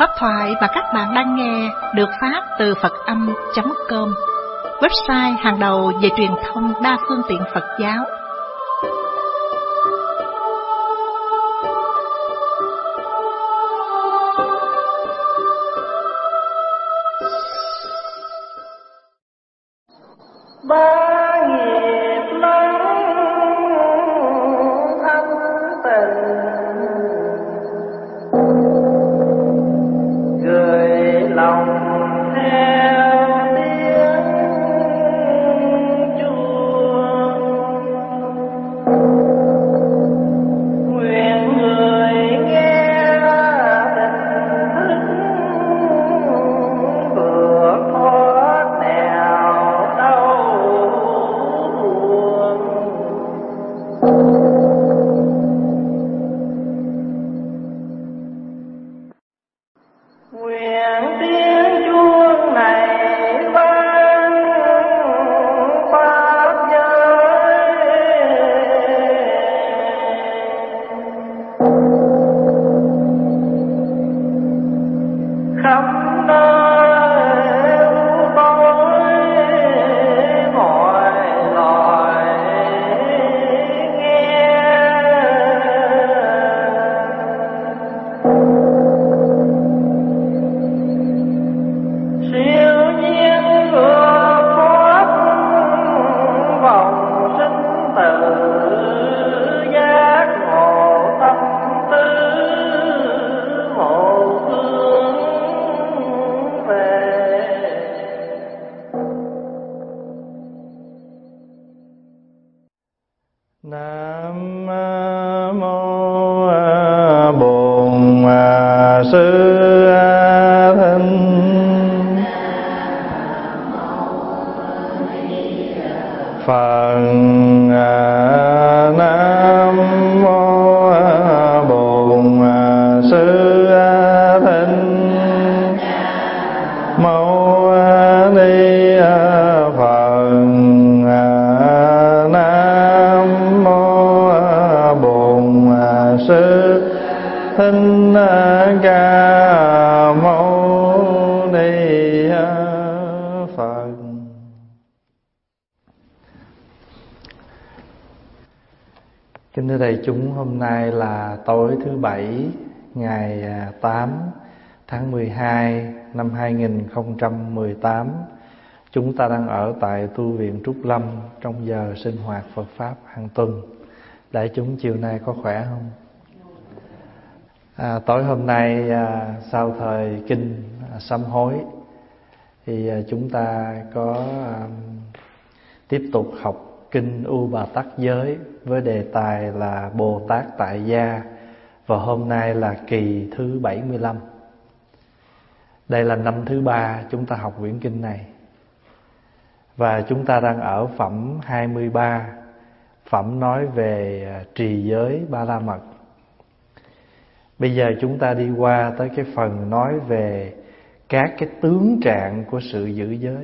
Pháp thoại mà các bạn đang nghe được phát từ Phật-âm.com, website hàng đầu về truyền thông đa phương tiện Phật giáo. Kính thưa đại chúng, hôm nay là tối thứ Bảy, ngày 8 tháng 12 năm 2018. Chúng ta đang ở tại tu viện Trúc Lâm trong giờ sinh hoạt Phật Pháp hàng tuần. Đại chúng chiều nay có khỏe không? Tối hôm nay sau thời kinh sám hối thì chúng ta có tiếp tục học kinh U Bà Tắc Giới với đề tài là Bồ Tát Tại Gia, và hôm nay là kỳ thứ 75. Đây là năm thứ 3 chúng ta học quyển kinh này, và chúng ta đang ở phẩm 23, phẩm nói về trì giới Ba La Mật. Bây giờ chúng ta đi qua tới cái phần nói về các cái tướng trạng của sự giữ giới.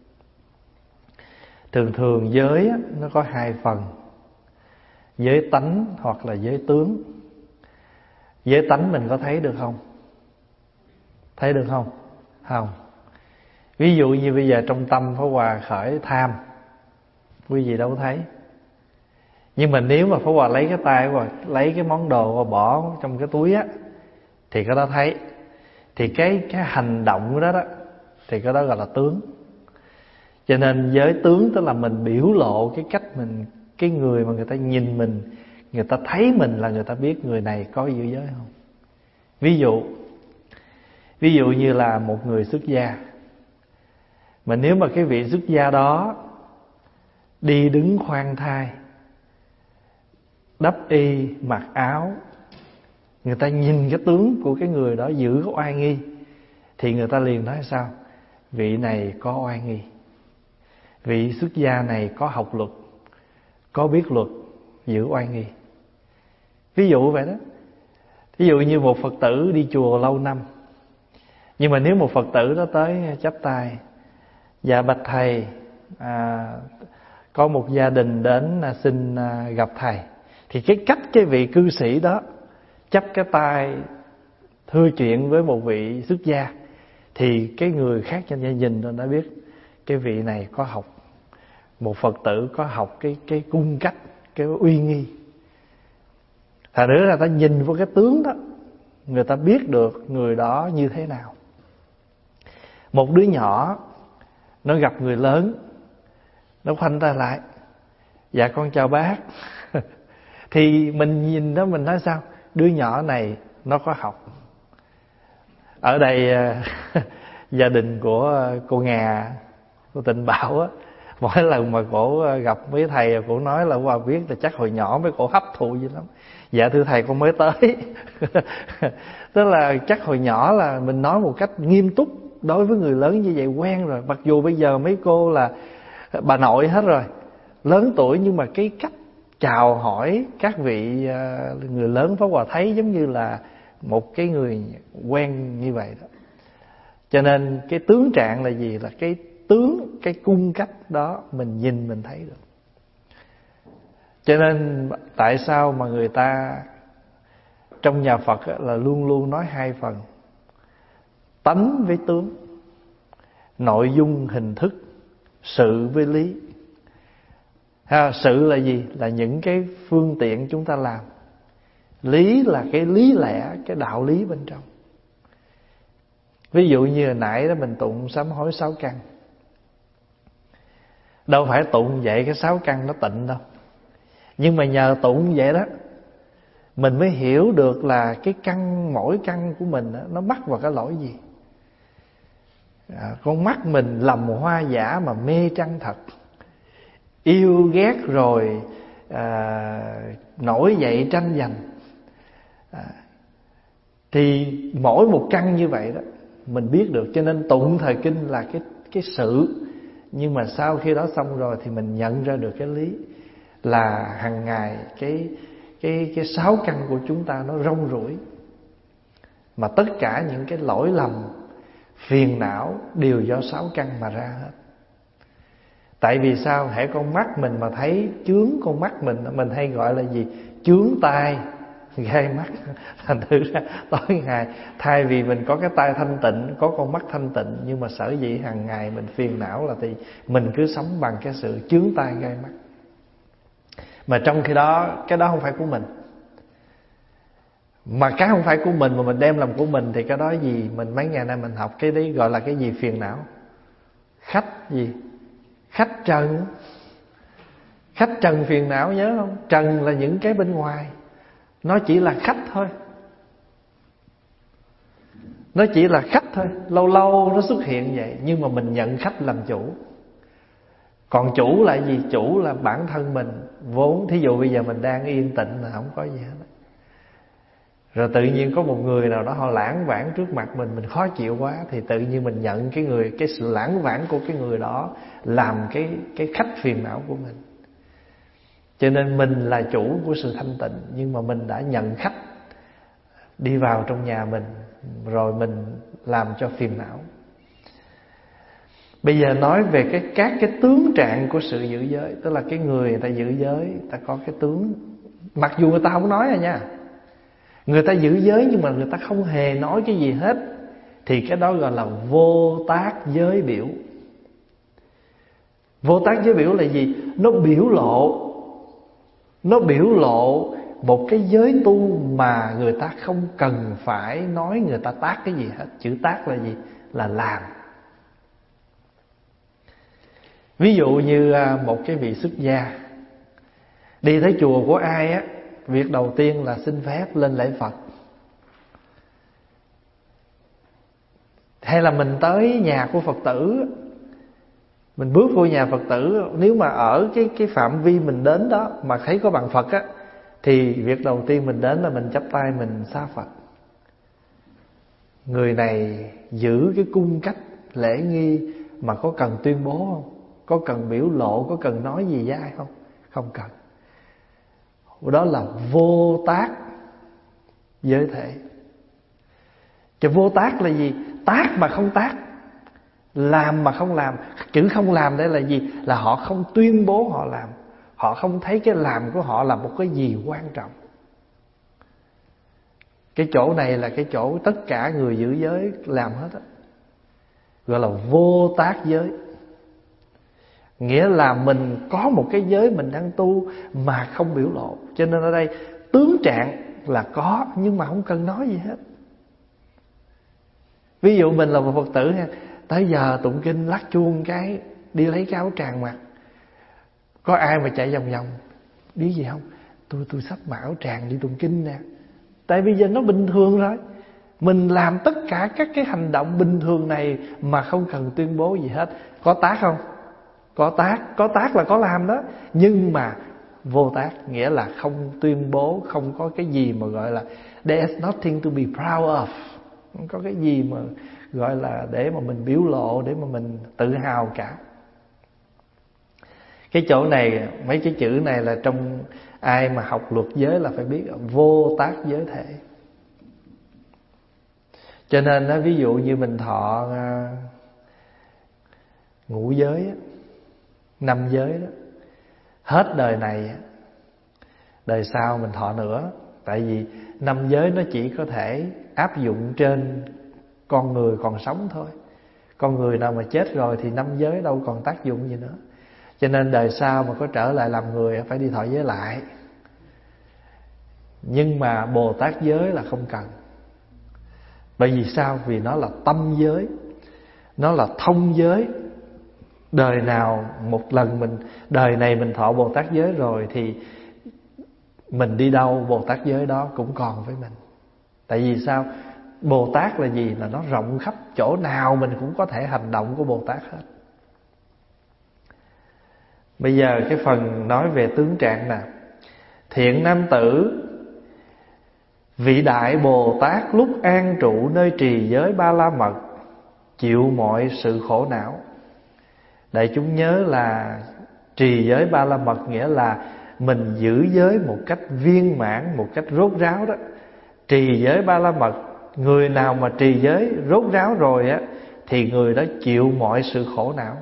Thường giới nó có hai phần: giới tánh hoặc là giới tướng. Giới tánh mình có thấy được không? Thấy được không? Không. Ví dụ như bây giờ trong tâm Pháp Hòa khởi tham, quý vị đâu có thấy. Nhưng mà nếu mà Pháp Hòa lấy cái tay hoặc lấy cái món đồ và bỏ trong cái túi á, thì cái đó thấy. Thì cái hành động của đó thì cái đó gọi là tướng. Cho nên giới tướng tức là mình biểu lộ cái cách mình, cái người mà người ta nhìn mình, người ta thấy mình là người ta biết người này có giữ giới không. Ví dụ như là một người xuất gia, mà nếu mà cái vị xuất gia đó đi đứng khoan thai, đắp y mặc áo, người ta nhìn cái tướng của cái người đó giữ có oai nghi, thì người ta liền nói sao? Vị này có oai nghi, vị xuất gia này có học luật, có biết luật, giữ oai nghi. Ví dụ vậy đó. Ví dụ như một Phật tử đi chùa lâu năm, nhưng mà nếu một Phật tử đó tới chắp tay: dạ bạch thầy, có một gia đình đến xin gặp thầy. Thì cái cách cái vị cư sĩ đó chắp cái tay thưa chuyện với một vị xuất gia, thì cái người khác trong gia đình nó đã biết cái vị này có học, một Phật tử có học cái cung cách, cái uy nghi. Thành nữa là ta nhìn vào cái tướng đó, người ta biết được người đó như thế nào. Một đứa nhỏ nó gặp người lớn, nó khoanh tay lại, dạ con chào bác. Thì mình nhìn đó mình nói sao? Đứa nhỏ này nó có học. Ở đây gia đình của cô Nga, cô Tịnh Bảo á, mỗi lần mà cổ gặp mấy thầy, cổ nói là qua biết là chắc hồi nhỏ mấy cổ hấp thụ dữ lắm. Dạ thưa thầy con mới tới. Tức là chắc hồi nhỏ là mình nói một cách nghiêm túc đối với người lớn như vậy quen rồi. Mặc dù bây giờ mấy cô là bà nội hết rồi, lớn tuổi, nhưng mà cái cách chào hỏi các vị người lớn Pháp Hòa thấy giống như là một cái người quen như vậy đó. Cho nên cái tướng trạng là gì? Là cái tướng, cái cung cách đó mình nhìn mình thấy được. Cho nên tại sao mà người ta trong nhà Phật là luôn luôn nói hai phần: tánh với tướng, nội dung hình thức, sự với lý. Sự là gì? Là những cái phương tiện chúng ta làm. Lý là cái lý lẽ, cái đạo lý bên trong. Ví dụ như hồi nãy đó mình tụng sám hối 6 căn. Đâu phải tụng vậy cái 6 căn nó tịnh đâu. Nhưng mà nhờ tụng vậy đó, mình mới hiểu được là cái căn, mỗi căn của mình đó, nó mắc vào cái lỗi gì. Con mắt mình lầm hoa giả mà mê trăng thật, yêu ghét rồi nổi dậy tranh giành. Thì mỗi một căn như vậy đó mình biết được. Cho nên tụng thời kinh là cái sự. Nhưng mà sau khi đó xong rồi thì mình nhận ra được cái lý. Là hàng ngày cái 6 căn của chúng ta nó rong ruổi, mà tất cả những cái lỗi lầm, phiền não đều do 6 căn mà ra hết. Tại vì sao? Hễ con mắt mình mà thấy chướng con mắt mình hay gọi là gì? Chướng tai gai mắt. Thành thử ra tối ngày thay vì mình có cái tai thanh tịnh, có con mắt thanh tịnh, nhưng mà sở dĩ hàng ngày mình phiền não là thì mình cứ sống bằng cái sự chướng tai gai mắt. Mà trong khi đó cái đó không phải của mình. Mà cái không phải của mình mà mình đem làm của mình thì cái đó gì? Mình mấy ngày nay mình học cái đấy gọi là cái gì? Phiền não. Khách gì? Khách trần. Khách trần phiền não, nhớ không? Trần là những cái bên ngoài, nó chỉ là khách thôi. Nó chỉ là khách thôi. Lâu lâu nó xuất hiện vậy, nhưng mà mình nhận khách làm chủ. Còn chủ là gì? Chủ là bản thân mình vốn. Thí dụ bây giờ mình đang yên tịnh là không có gì hết. Rồi tự nhiên có một người nào đó họ lãng vãng trước mặt mình khó chịu quá, thì tự nhiên mình nhận cái sự lãng vãng của cái người đó làm cái khách phiền não của mình. Cho nên mình là chủ của sự thanh tịnh, nhưng mà mình đã nhận khách đi vào trong nhà mình, rồi mình làm cho phiền não. Bây giờ nói về các cái tướng trạng của sự giữ giới. Tức là cái người ta giữ giới, ta có cái tướng. Mặc dù người ta không nói rồi nha, người ta giữ giới nhưng mà người ta không hề nói cái gì hết, thì cái đó gọi là vô tác giới biểu. Vô tác giới biểu là gì? Nó biểu lộ một cái giới tu mà người ta không cần phải nói người ta tác cái gì hết. Chữ tác là gì? Là làm. Ví dụ như một cái vị xuất gia đi tới chùa của ai á, việc đầu tiên là xin phép lên lễ Phật. Hay là mình tới nhà của Phật tử, mình bước vô nhà Phật tử, nếu mà ở cái phạm vi mình đến đó mà thấy có bằng Phật á, thì việc đầu tiên mình đến là mình chắp tay mình xá Phật. Người này giữ cái cung cách lễ nghi mà có cần tuyên bố không? Có cần biểu lộ, có cần nói gì với ai không? Không cần. Đó là vô tác giới thể. Chứ vô tác là gì? Tác mà không tác, làm mà không làm. Chữ không làm đây là gì? Là họ không tuyên bố họ làm. Họ không thấy cái làm của họ là một cái gì quan trọng. Cái chỗ này là cái chỗ tất cả người giữ giới làm hết á, gọi là vô tác giới. Nghĩa là mình có một cái giới mình đang tu mà không biểu lộ. Cho nên ở đây tướng trạng là có, nhưng mà không cần nói gì hết. Ví dụ mình là một Phật tử ha, tới giờ tụng kinh lắc chuông cái đi lấy cái áo tràng mặc. Có ai mà chạy vòng vòng biết gì không? Tôi sắp mặc áo tràng đi tụng kinh nè. Tại vì giờ nó bình thường rồi. Mình làm tất cả các cái hành động bình thường này mà không cần tuyên bố gì hết. Có tác không? Có tác là có làm đó. Nhưng mà vô tác, nghĩa là không tuyên bố, không có cái gì mà gọi là there's nothing to be proud of. Không có cái gì mà gọi là để mà mình biểu lộ, để mà mình tự hào cả. Cái chỗ này, mấy cái chữ này là trong ai mà học luật giới là phải biết vô tác giới thể. Cho nên đó, ví dụ như mình thọ ngũ giới, 5 giới đó, hết đời này, đời sau mình thọ nữa. Tại vì 5 giới nó chỉ có thể áp dụng trên con người còn sống thôi. Con người nào mà chết rồi thì 5 giới đâu còn tác dụng gì nữa. Cho nên đời sau mà có trở lại làm người phải đi thọ giới lại. Nhưng mà Bồ Tát giới là không cần. Bởi vì sao? Vì nó là tâm giới, nó là thông giới. Đời nào một lần đời này mình thọ Bồ Tát giới rồi thì mình đi đâu Bồ Tát giới đó cũng còn với mình. Tại vì sao? Bồ Tát là gì? Là nó rộng khắp, chỗ nào mình cũng có thể hành động của Bồ Tát hết. Bây giờ cái phần nói về tướng trạng nè. Thiện nam tử, vị đại Bồ Tát lúc an trụ nơi trì giới Ba La Mật, chịu mọi sự khổ não. Đại chúng nhớ là trì giới Ba La Mật nghĩa là mình giữ giới một cách viên mãn, một cách rốt ráo đó. Trì giới Ba La Mật, người nào mà trì giới rốt ráo rồi á thì người đó chịu mọi sự khổ não.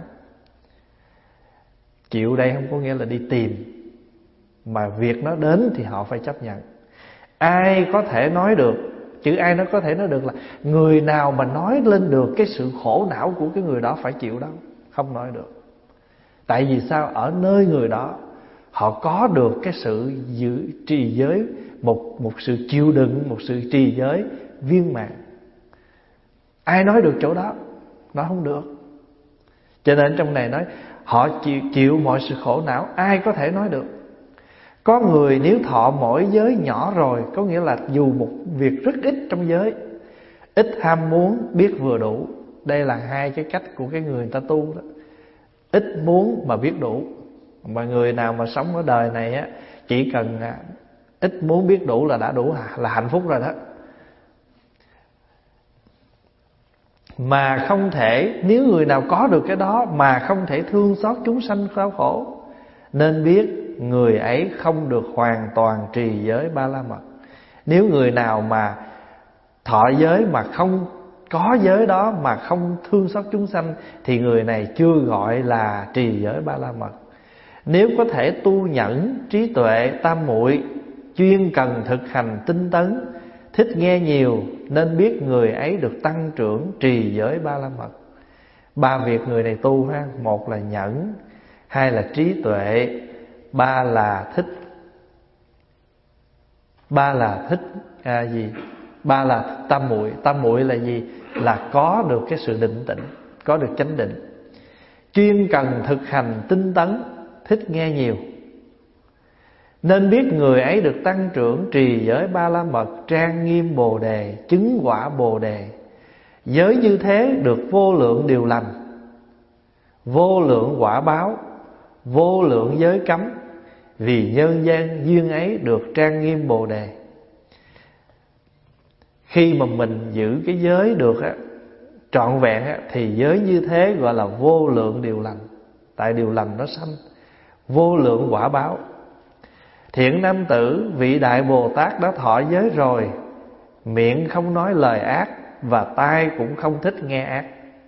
Chịu đây không có nghĩa là đi tìm, mà việc nó đến thì họ phải chấp nhận. Ai có thể nói được, chữ ai nó có thể nói được là người nào mà nói lên được cái sự khổ não của cái người đó phải chịu đâu. Không nói được. Tại vì sao? Ở nơi người đó họ có được cái sự giữ trì giới, một sự chịu đựng, một sự trì giới viên mãn. Ai nói được chỗ đó? Nói không được. Cho nên trong này nói họ chịu mọi sự khổ não. Ai có thể nói được? Có người nếu thọ mỗi giới nhỏ rồi, có nghĩa là dù một việc rất ít trong giới, ít ham muốn, biết vừa đủ. Đây là hai cái cách của cái người ta tu đó. Ít muốn mà biết đủ. Mà người nào mà sống ở đời này á, chỉ cần ít muốn biết đủ là đã đủ, là hạnh phúc rồi đó. Mà không thể, nếu người nào có được cái đó mà không thể thương xót chúng sanh đau khổ, nên biết người ấy không được hoàn toàn trì giới Ba La Mật. Nếu người nào mà thọ giới mà không có giới đó, mà không thương xót chúng sanh, thì người này chưa gọi là trì giới Ba La Mật. Nếu có thể tu nhẫn, trí tuệ, tam muội, chuyên cần thực hành tinh tấn, thích nghe nhiều, nên biết người ấy được tăng trưởng trì giới Ba La Mật. 3 việc người này tu ha. 1 là nhẫn, 2 là trí tuệ, 3 là thích. 3 là tam muội. Tam muội là gì? Là có được cái sự định tĩnh, có được chánh định. Chuyên cần thực hành tinh tấn, thích nghe nhiều, nên biết người ấy được tăng trưởng trì giới Ba La Mật, trang nghiêm Bồ Đề, chứng quả Bồ Đề. Giới như thế được vô lượng điều lành, vô lượng quả báo, vô lượng giới cấm. Vì nhân gian duyên ấy được trang nghiêm Bồ Đề. Khi mà mình giữ cái giới được á, trọn vẹn á, thì giới như thế gọi là vô lượng điều lành. Tại điều lành nó sanh, vô lượng quả báo. Thiện nam tử, vị đại Bồ Tát đã thọ giới rồi, miệng không nói lời ác và tai cũng không thích nghe ác.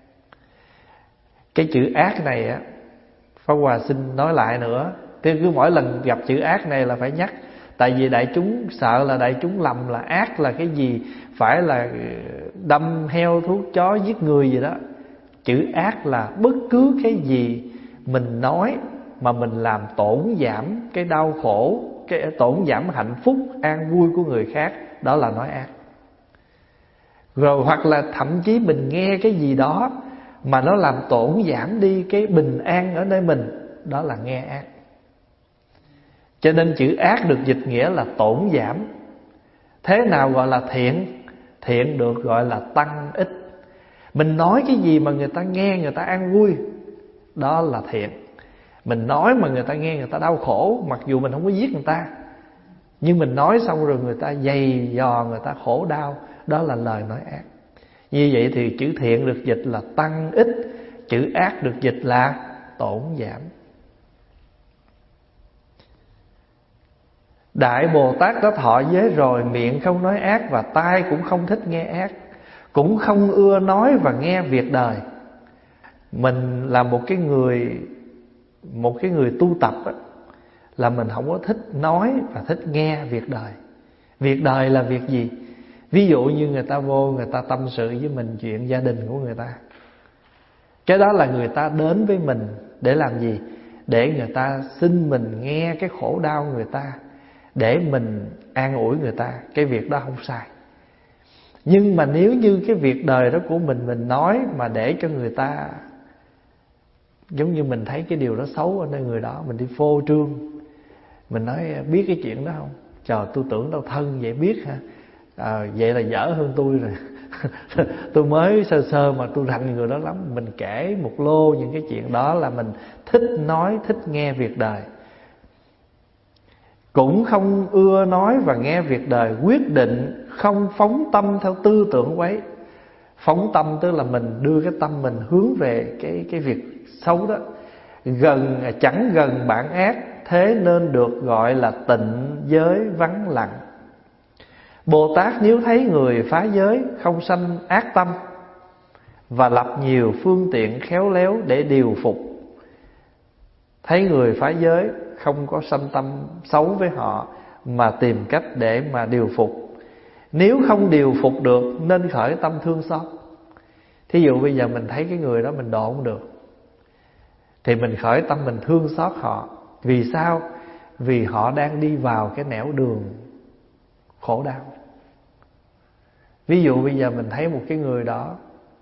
Cái chữ ác này á, Pháp Hòa xin nói lại nữa. Thế cứ mỗi lần gặp chữ ác này là phải nhắc. Tại vì đại chúng sợ là đại chúng lầm là ác là cái gì, phải là đâm heo thuốc chó giết người gì đó. Chữ ác là bất cứ cái gì mình nói mà mình làm tổn giảm cái đau khổ, cái tổn giảm hạnh phúc an vui của người khác, đó là nói ác. Rồi hoặc là thậm chí mình nghe cái gì đó mà nó làm tổn giảm đi cái bình an ở nơi mình, đó là nghe ác. Cho nên chữ ác được dịch nghĩa là tổn giảm. Thế nào gọi là thiện? Thiện được gọi là tăng ích. Mình nói cái gì mà người ta nghe người ta an vui, đó là thiện. Mình nói mà người ta nghe người ta đau khổ, mặc dù mình không có giết người ta, nhưng mình nói xong rồi người ta dày dò, người ta khổ đau, đó là lời nói ác. Như vậy thì chữ thiện được dịch là tăng ích, chữ ác được dịch là tổn giảm. Đại Bồ Tát đã thọ giới rồi, miệng không nói ác và tai cũng không thích nghe ác, cũng không ưa nói và nghe việc đời. Mình là một cái người tu tập á, là mình không có thích nói và thích nghe việc đời. Việc đời là việc gì? Ví dụ như người ta vô, người ta tâm sự với mình chuyện gia đình của người ta, cái đó là người ta đến với mình để làm gì? Để người ta xin mình nghe cái khổ đau người ta, để mình an ủi người ta. Cái việc đó không sai. Nhưng mà nếu như cái việc đời đó của mình nói mà để cho người ta, giống như mình thấy cái điều đó xấu ở nơi người đó, mình đi phô trương, mình nói biết cái chuyện đó không? Trời, tôi tưởng đâu thân vậy biết hả? Vậy là dở hơn tôi rồi. Tôi mới sơ sơ mà tôi rành người đó lắm. Mình kể một lô những cái chuyện đó là mình thích nói, thích nghe việc đời. Cũng không ưa nói và nghe việc đời, quyết định không phóng tâm theo tư tưởng quấy. Phóng tâm tức là mình đưa cái tâm mình hướng về cái việc xấu đó. Chẳng gần bản ác, thế nên được gọi là tịnh giới vắng lặng. Bồ Tát nếu thấy người phá giới không sanh ác tâm, và lập nhiều phương tiện khéo léo để điều phục. Thấy người phá giới không có sanh tâm xấu với họ, mà tìm cách để mà điều phục. Nếu không điều phục được nên khởi tâm thương xót. Thí dụ bây giờ mình thấy cái người đó mình độ không được, thì mình khởi tâm mình thương xót họ. Vì sao? Vì họ đang đi vào cái nẻo đường khổ đau. Ví dụ bây giờ mình thấy một cái người đó,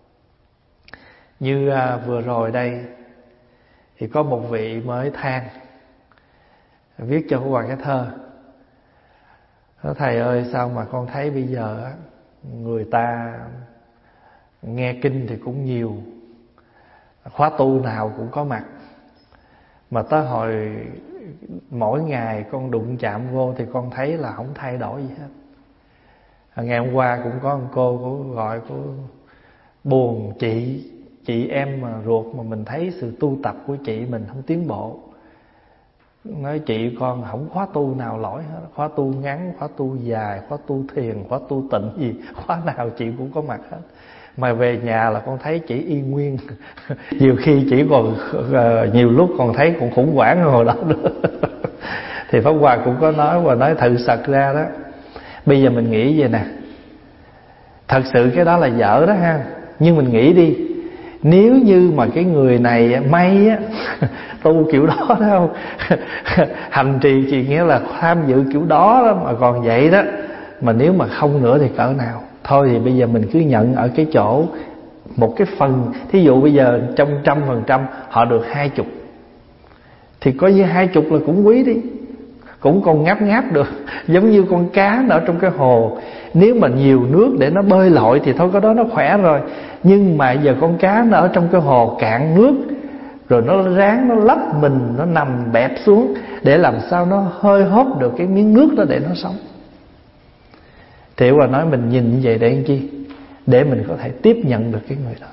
như vừa rồi đây thì có một vị mới than viết cho Hoàng cái thơ. Nói, thầy ơi sao mà con thấy bây giờ người ta nghe kinh thì cũng nhiều, khóa tu nào cũng có mặt, mà tới hồi mỗi ngày con đụng chạm vô thì con thấy là không thay đổi gì hết. Ngày hôm qua cũng có một cô gọi, cô buồn chị em mà ruột, mà mình thấy sự tu tập của chị mình không tiến bộ. Nói chị con không khóa tu nào lỗi hết, khóa tu ngắn, khóa tu dài, khóa tu thiền, khóa tu tịnh gì, khóa nào chị cũng có mặt hết. Mà về nhà là con thấy chỉ y nguyên. Nhiều khi chỉ còn nhiều lúc còn thấy còn khủng hoảng hơn hồi đó nữa. Thì Pháp Hòa cũng có nói, và nói thật sật ra đó, bây giờ mình nghĩ vậy nè, thật sự cái đó là dở đó ha, nhưng mình nghĩ đi, nếu như mà cái người này may á tu kiểu đó đâu, hành trì chỉ nghĩa là tham dự kiểu đó mà còn vậy đó, mà nếu mà không nữa thì cỡ nào. Thôi thì bây giờ mình cứ nhận ở cái chỗ một cái phần. Thí dụ bây giờ trong 100% họ được 20, thì coi như 20 là cũng quý đi, cũng còn ngáp được. Giống như con cá ở trong cái hồ, nếu mà nhiều nước để nó bơi lội thì thôi cái đó nó khỏe rồi. Nhưng mà giờ con cá nó ở trong cái hồ cạn nước, rồi nó ráng nó lấp mình, nó nằm bẹp xuống để làm sao nó hơi hốt được cái miếng nước đó để nó sống. Thì Hòa nói mình nhìn như vậy để làm chi? Để mình có thể tiếp nhận được cái người đó.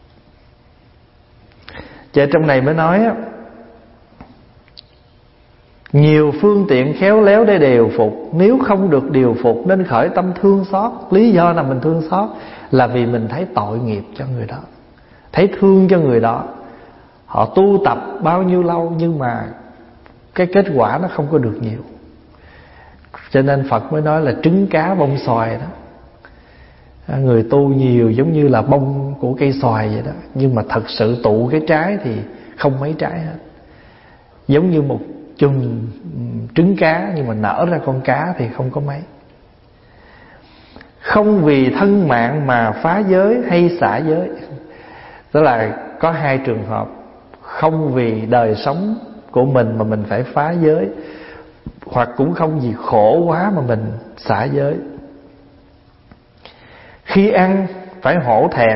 Chứ trong này mới nói á, nhiều phương tiện khéo léo để điều phục. Nếu không được điều phục nên khởi tâm thương xót. Lý do là mình thương xót là vì mình thấy tội nghiệp cho người đó, thấy thương cho người đó. Họ tu tập bao nhiêu lâu nhưng mà cái kết quả nó không có được nhiều. Cho nên Phật mới nói là trứng cá bông xoài đó. Người tu nhiều giống như là bông của cây xoài vậy đó, nhưng mà thật sự tụ cái trái thì không mấy trái hết. Giống như một chùm trứng cá, nhưng mà nở ra con cá thì không có mấy. Không vì thân mạng mà phá giới hay xả giới. Tức là có hai trường hợp. Không vì đời sống của mình mà mình phải phá giới, hoặc cũng không vì khổ quá mà mình xả giới. Khi ăn phải hổ thẹn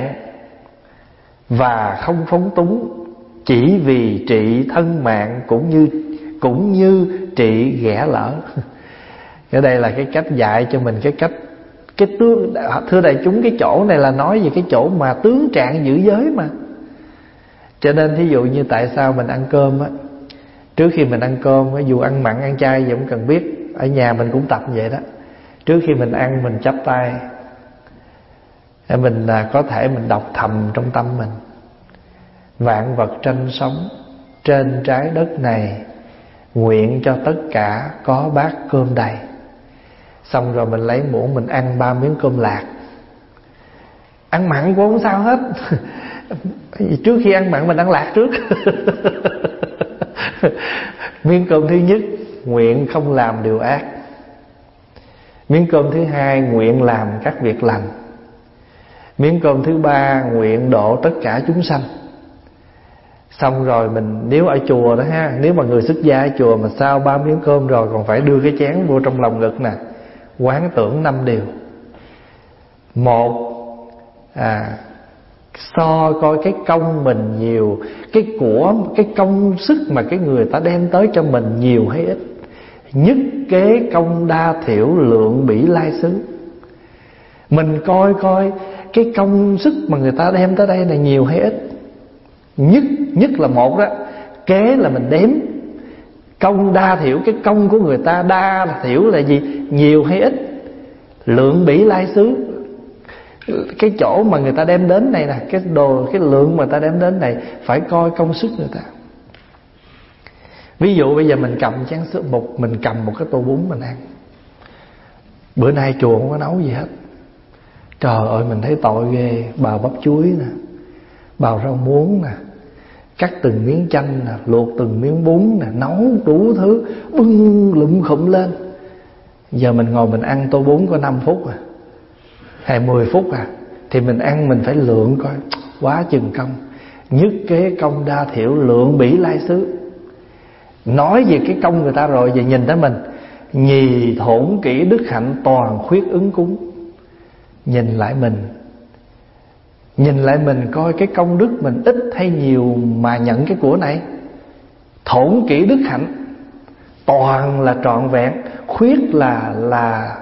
và không phóng túng, chỉ vì trị thân mạng cũng như trị ghẻ lỡ. Ở đây là cái cách dạy cho mình cái tướng. Thưa đại chúng, cái chỗ này là nói về cái chỗ mà tướng trạng giữ giới mà. Cho nên thí dụ như tại sao mình ăn cơm á, trước khi mình ăn cơm, dù ăn mặn ăn chay gì cũng cần biết. Ở nhà mình cũng tập vậy đó. Trước khi mình ăn mình chắp tay, mình có thể mình đọc thầm trong tâm mình: vạn vật tranh sống trên trái đất này, nguyện cho tất cả có bát cơm đầy. Xong rồi mình lấy muỗng mình ăn 3 miếng cơm lạc. Ăn mặn cũng không sao hết. Trước khi ăn mặn mình ăn lạc trước. Miếng cơm thứ nhất, nguyện không làm điều ác. Miếng cơm thứ hai, nguyện làm các việc lành. Miếng cơm thứ ba, nguyện độ tất cả chúng sanh. Xong rồi mình, nếu ở chùa đó ha, nếu mà người xuất gia ở chùa mà sau 3 miếng cơm rồi còn phải đưa cái chén vô trong lòng ngực nè, quán tưởng 5 điều. Một, so coi cái công mình nhiều, cái công sức mà cái người ta đem tới cho mình nhiều hay ít. Nhất kế công đa thiểu lượng bỉ lai xứ. Mình coi cái công sức mà người ta đem tới đây là nhiều hay ít. Nhất là một đó. Kế là mình đếm. Công đa thiểu, cái công của người ta đa thiểu là gì? Nhiều hay ít. Lượng bỉ lai xứ, cái chỗ mà người ta đem đến này nè, cái lượng mà người ta đem đến này, phải coi công sức người ta. Ví dụ bây giờ mình cầm chén sữa mình cầm một cái tô bún mình ăn. Bữa nay chùa không có nấu gì hết. Trời ơi, mình thấy tội ghê. Bào bắp chuối nè, bào rau muống nè, cắt từng miếng chanh nè, luộc từng miếng bún nè, nấu đủ thứ, bưng lụm khụm lên. Giờ mình ngồi mình ăn tô bún có 5 phút hay 10 phút thì mình ăn mình phải lượng coi quá chừng công. Nhất kế công đa thiểu lượng bỉ lai xứ. Nói về cái công người ta rồi, về nhìn tới mình: nhì thổn kỹ đức hạnh toàn khuyết ứng cúng. Nhìn lại mình coi cái công đức mình ít hay nhiều mà nhận cái của này. Thổn kỹ đức hạnh, toàn là trọn vẹn, khuyết là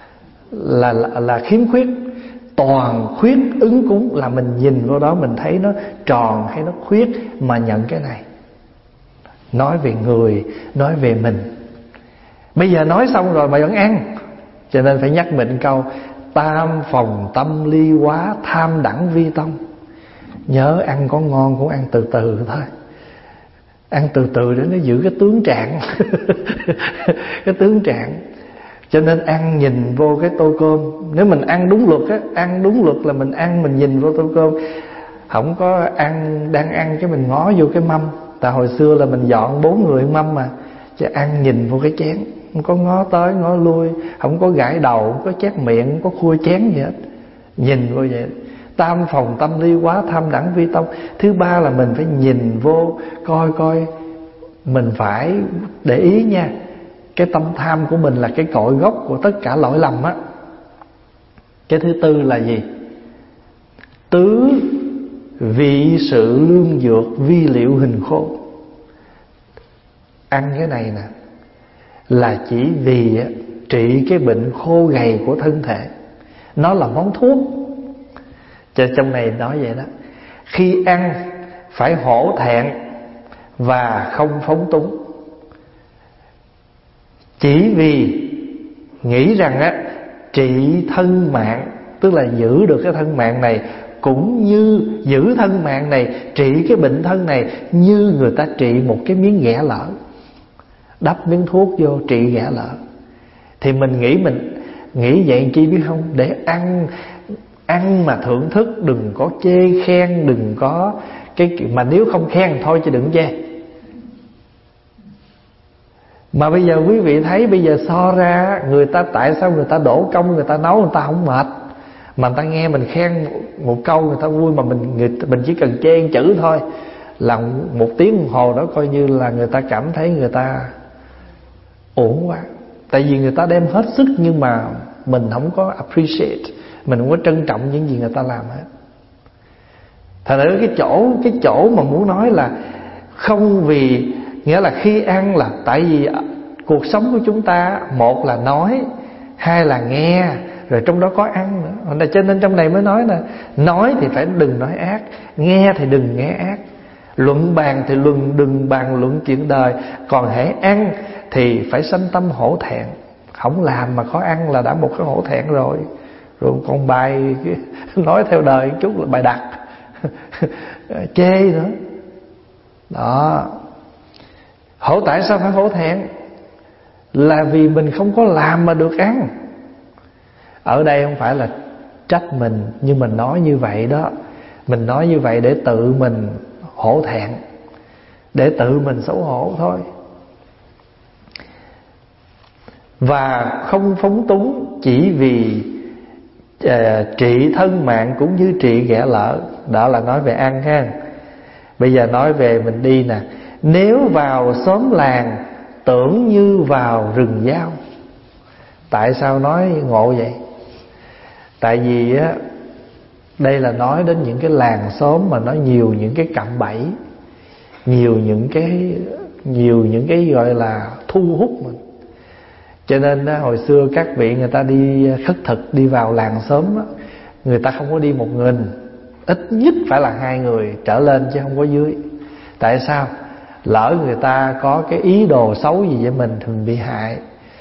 khiếm khuyết. Toàn khuyết ứng cúng là mình nhìn vô đó mình thấy nó tròn hay nó khuyết mà nhận cái này. Nói về người, nói về mình. Bây giờ nói xong rồi mà vẫn ăn, cho nên phải nhắc mình câu: tam phòng tâm ly quá, tham đẳng vi tông. Nhớ ăn có ngon cũng ăn từ từ thôi. Ăn từ từ để nó giữ cái tướng trạng. Cái tướng trạng. Cho nên ăn nhìn vô cái tô cơm. Nếu mình ăn đúng luật á, ăn đúng luật là mình ăn mình nhìn vô tô cơm. Không có ăn, đang ăn cái mình ngó vô cái mâm. Tại hồi xưa là mình dọn 4 người mâm mà, chứ ăn nhìn vô cái chén, không có ngó tới ngó lui, không có gãi đầu, không có chép miệng, không có khua chén gì hết. Nhìn vô vậy. Tam phòng tâm ly quá, tham đẳng vi tông. Thứ ba là mình phải nhìn vô, coi mình phải để ý nha. Cái tâm tham của mình là cái cội gốc của tất cả lỗi lầm á. Cái thứ tư là gì? Tứ vị sự lương dược vi liệu hình khô. Ăn cái này nè là chỉ vì trị cái bệnh khô gầy của thân thể. Nó là món thuốc. Cho trong này nói vậy đó. Khi ăn phải hổ thẹn và không phóng túng. Chỉ vì nghĩ rằng trị thân mạng, tức là giữ được cái thân mạng này, cũng như giữ thân mạng này, trị cái bệnh thân này, như người ta trị một cái miếng ghẻ lở. Đắp miếng thuốc vô trị ghẻ lở. Thì mình nghĩ vậy chi biết không? Để ăn mà thưởng thức, đừng có chê khen, đừng có mà nếu không khen thôi chứ đừng chê. Mà bây giờ quý vị thấy, bây giờ so ra người ta, tại sao người ta đổ công người ta nấu, người ta không mệt, mà người ta nghe mình khen một câu người ta vui, mà mình chỉ cần chê chữ thôi là 1 tiếng đồng hồ đó coi như là người ta cảm thấy người ta ổn quá. Tại vì người ta đem hết sức nhưng mà mình không có appreciate, mình không có trân trọng những gì người ta làm hết. Thật ra cái chỗ mà muốn nói là không, vì nghĩa là khi ăn là tại vì cuộc sống của chúng ta, một là nói, hai là nghe, rồi trong đó có ăn nữa. Cho nên trong này mới nói là nói thì phải đừng nói ác, nghe thì đừng nghe ác, luận bàn thì đừng bàn luận chuyện đời. Còn hễ ăn thì phải sanh tâm hổ thẹn. Không làm mà có ăn là đã một cái hổ thẹn rồi. Rồi còn bài nói theo đời chút là bài đặt chê nữa đó. Tại sao phải hổ thẹn? Là vì mình không có làm mà được ăn. Ở đây không phải là trách mình, nhưng mình nói như vậy đó, mình nói như vậy để tự mình hổ thẹn, để tự mình xấu hổ thôi. Và không phóng túng chỉ vì trị thân mạng cũng như trị ghẻ lỡ. Đó là nói về ăn ha. Bây giờ nói về mình đi nè. Nếu vào xóm làng tưởng như vào rừng dao. Tại sao nói ngộ vậy? Tại vì á, đây là nói đến những cái làng xóm mà nó nhiều những cái cạm bẫy, nhiều những cái gọi là thu hút mình. Cho nên á, hồi xưa các vị người ta đi khất thực, đi vào làng xóm á, người ta không có đi một mình, ít nhất phải là 2 người trở lên chứ không có dưới. Tại sao? Lỡ người ta có cái ý đồ xấu gì với mình thường bị hại.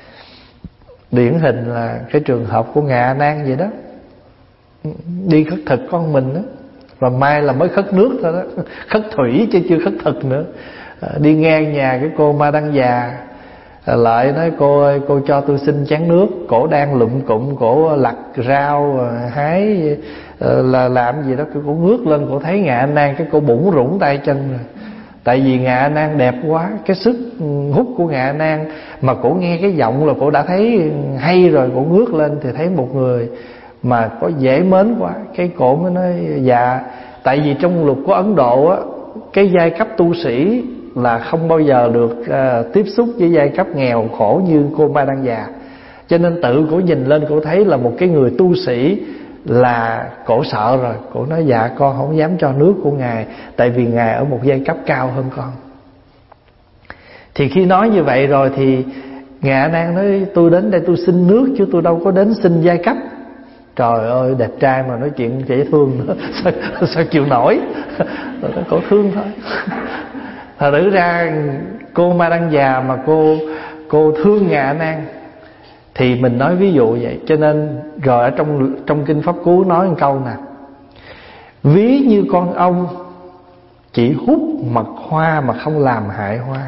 Điển hình là cái trường hợp của Ngài A Nan vậy đó. Đi khất thực con mình đó, và mai là mới khất nước thôi đó, khất thủy chứ chưa khất thực nữa. Đi ngang nhà cái cô Ma Đăng Già, lại nói cô ơi, cô cho tôi xin chén nước. Cổ đang lụm cụm, cổ lặt rau hái là làm gì đó, cổ ngước lên, cổ thấy Ngài A Nan, cái cô bủn rủn tay chân rồi. Tại vì Ngài A Nan đẹp quá, cái sức hút của Ngài A Nan, mà cổ nghe cái giọng là cổ đã thấy hay rồi. Cổ ngước lên thì thấy một người mà có dễ mến quá. Cái cổ mới nói dạ. Tại vì trong luật của Ấn Độ á, cái giai cấp tu sĩ là không bao giờ được tiếp xúc với giai cấp nghèo khổ như cô Ma Đăng Già. Cho nên tự cổ nhìn lên, cổ thấy là một cái người tu sĩ là cổ sợ rồi. Cổ nói dạ con không dám cho nước của Ngài, tại vì Ngài ở một giai cấp cao hơn con. Thì khi nói như vậy rồi thì Ngài A Nan nói tôi đến đây tôi xin nước chứ tôi đâu có đến xin giai cấp. Trời ơi, đẹp trai mà nói chuyện dễ thương nữa. Sao chịu nổi. Cổ thương thôi. Thật sự ra cô Ma Đăng Già mà cô thương Ngài A Nan thì mình nói ví dụ vậy. Cho nên rồi ở trong kinh Pháp Cú nói một câu nè: ví như con ong chỉ hút mật hoa mà không làm hại hoa.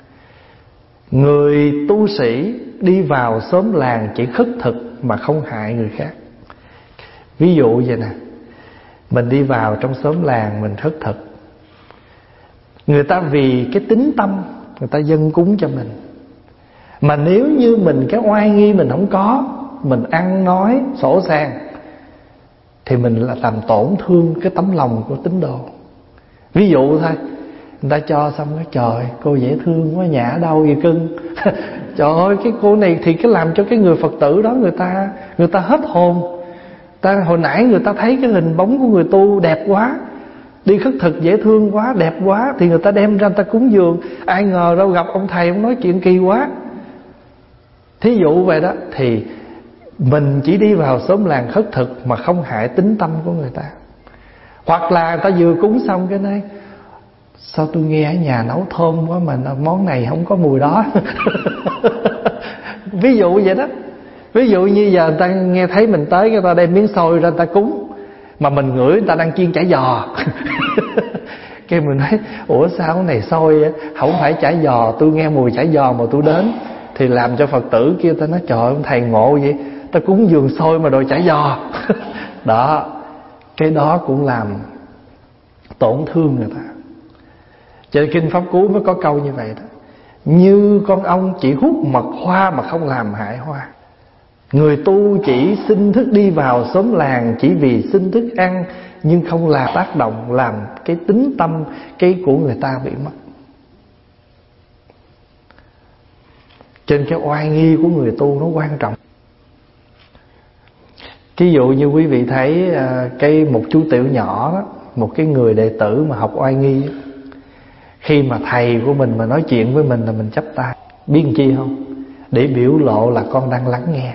Người tu sĩ đi vào xóm làng chỉ khất thực mà không hại người khác. Ví dụ vậy nè, mình đi vào trong xóm làng mình khất thực, người ta vì cái tính tâm người ta dâng cúng cho mình. Mà nếu như mình cái oai nghi mình không có, mình ăn nói sổ sàng, thì mình là làm tổn thương cái tấm lòng của tín đồ. Ví dụ thôi, người ta cho xong cái trời cô dễ thương quá, nhà ở đâu vậy cưng. Trời ơi, cái cô này thì cái làm cho cái người Phật tử đó người ta hết hồn. Hồi nãy người ta thấy cái hình bóng của người tu đẹp quá, đi khất thực dễ thương quá, đẹp quá, thì người ta đem ra người ta cúng dường. Ai ngờ đâu gặp ông thầy ông nói chuyện kỳ quá. Thí dụ vậy đó. Thì mình chỉ đi vào xóm làng khất thực mà không hại tính tâm của người ta. Hoặc là người ta vừa cúng xong cái nói sao tôi nghe ở nhà nấu thơm quá mà món này không có mùi đó. Ví dụ vậy đó. Ví dụ như giờ người ta nghe thấy mình tới, người ta đem miếng xôi ra người ta cúng, mà mình ngửi người ta đang chiên chả giò. Cái mình nói ủa sao cái này xôi á, không phải chả giò, tôi nghe mùi chả giò mà tôi đến. Thì làm cho Phật tử kia ta nói: trời ơi, thầy ngộ vậy, ta cúng dường xôi mà đòi chả giò. Đó, cái đó cũng làm tổn thương người ta. Cho nên Kinh Pháp Cú mới có câu như vậy đó: như con ong chỉ hút mật hoa mà không làm hại hoa. Người tu chỉ xin thức đi vào xóm làng chỉ vì xin thức ăn, nhưng không là tác động làm cái tính tâm cái của người ta bị mất. Trên cái oai nghi của người tu nó quan trọng. Ví dụ như quý vị thấy một chú tiểu nhỏ đó, một cái người đệ tử mà học oai nghi, khi mà thầy của mình mà nói chuyện với mình là mình chắp tay. Biết làm chi không? Để biểu lộ là con đang lắng nghe.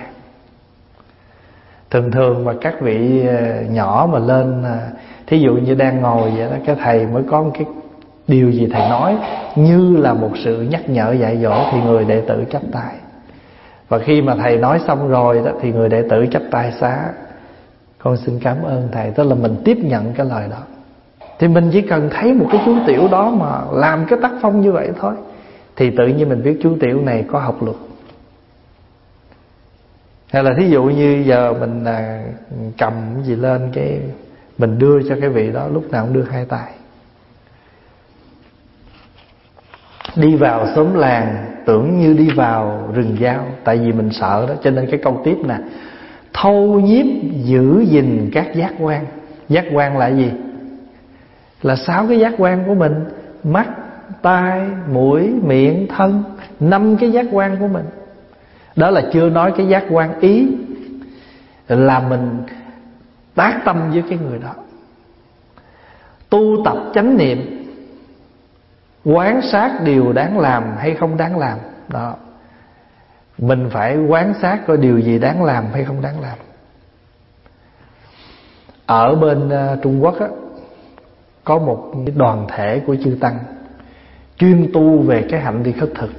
Thường mà các vị nhỏ mà lên, thí dụ như đang ngồi vậy đó, cái thầy mới có một cái điều gì thầy nói như là một sự nhắc nhở dạy dỗ, thì người đệ tử chắp tay. Và khi mà thầy nói xong rồi đó, thì người đệ tử chắp tay xá: con xin cảm ơn thầy. Tức là mình tiếp nhận cái lời đó. Thì mình chỉ cần thấy một cái chú tiểu đó mà làm cái tác phong như vậy thôi, thì tự nhiên mình biết chú tiểu này có học luật. Hay là thí dụ như giờ mình cầm cái gì lên, cái mình đưa cho cái vị đó, lúc nào cũng đưa hai tay. Đi vào xóm làng tưởng như đi vào rừng dao. Tại vì mình sợ đó, cho nên cái câu tiếp nè: thâu nhiếp giữ gìn các giác quan. Giác quan là gì? Là 6 cái giác quan của mình: mắt, tai, mũi, miệng, thân. 5 cái giác quan của mình. Đó là chưa nói cái giác quan ý, là mình tác tâm với cái người đó. Tu tập chánh niệm, quán sát điều đáng làm hay không đáng làm. Đó, mình phải quán sát coi điều gì đáng làm hay không đáng làm. Ở bên Trung Quốc á, có một đoàn thể của chư tăng chuyên tu về cái hạnh đi khất thực.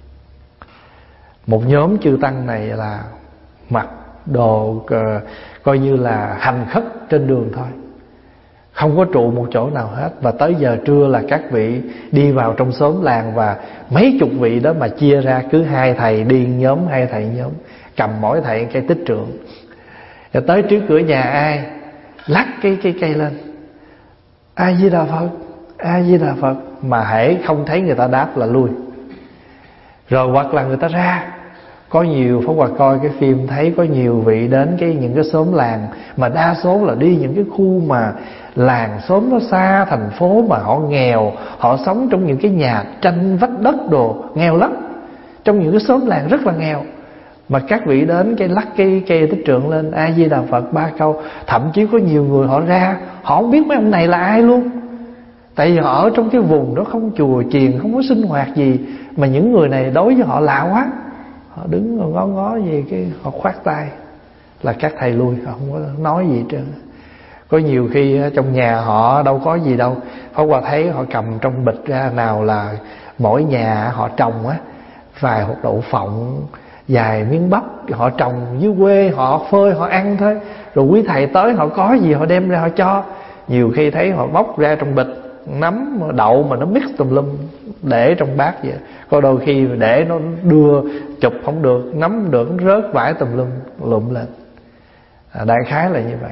Một nhóm chư tăng này là mặc đồ coi như là hành khất trên đường thôi, không có trụ một chỗ nào hết. Và tới giờ trưa là các vị đi vào trong xóm làng, và mấy chục vị đó mà chia ra, cứ 2 thầy đi nhóm, 2 thầy nhóm, cầm mỗi thầy cây tích trượng. Rồi tới trước cửa nhà ai lắc cái cây lên: A Di Đà Phật, A Di Đà Phật. Mà hễ không thấy người ta đáp là lui. Rồi hoặc là người ta ra. Có nhiều Pháp Hòa coi cái phim thấy có nhiều vị đến những cái xóm làng, mà đa số là đi những cái khu mà làng xóm nó xa thành phố, mà họ nghèo, họ sống trong những cái nhà tranh vách đất đồ, nghèo lắm. Trong những cái xóm làng rất là nghèo, mà các vị đến cái lắc cái cây tích trượng lên A Di Đà Phật 3 câu. Thậm chí có nhiều người họ ra, họ không biết mấy ông này là ai luôn. Tại vì họ ở trong cái vùng đó không chùa chiền, không có sinh hoạt gì, mà những người này đối với họ lạ quá. Họ đứng ngó ngó gì, cái họ khoát tay là các thầy lui, họ không có nói gì hết trơn. Có nhiều khi trong nhà họ đâu có gì đâu, Pháp Hòa thấy họ cầm trong bịch ra, nào là mỗi nhà họ trồng vài hột đậu phộng, vài miếng bắp, họ trồng dưới quê, họ phơi họ ăn thôi. Rồi quý thầy tới họ có gì họ đem ra họ cho. Nhiều khi thấy họ bóc ra trong bịch nấm đậu mà nó mix tùm lum để trong bát vậy. Có đôi khi để nó đưa chụp không được, nấm được, nó rớt vải tùm lum lụm lên. Đại khái là như vậy.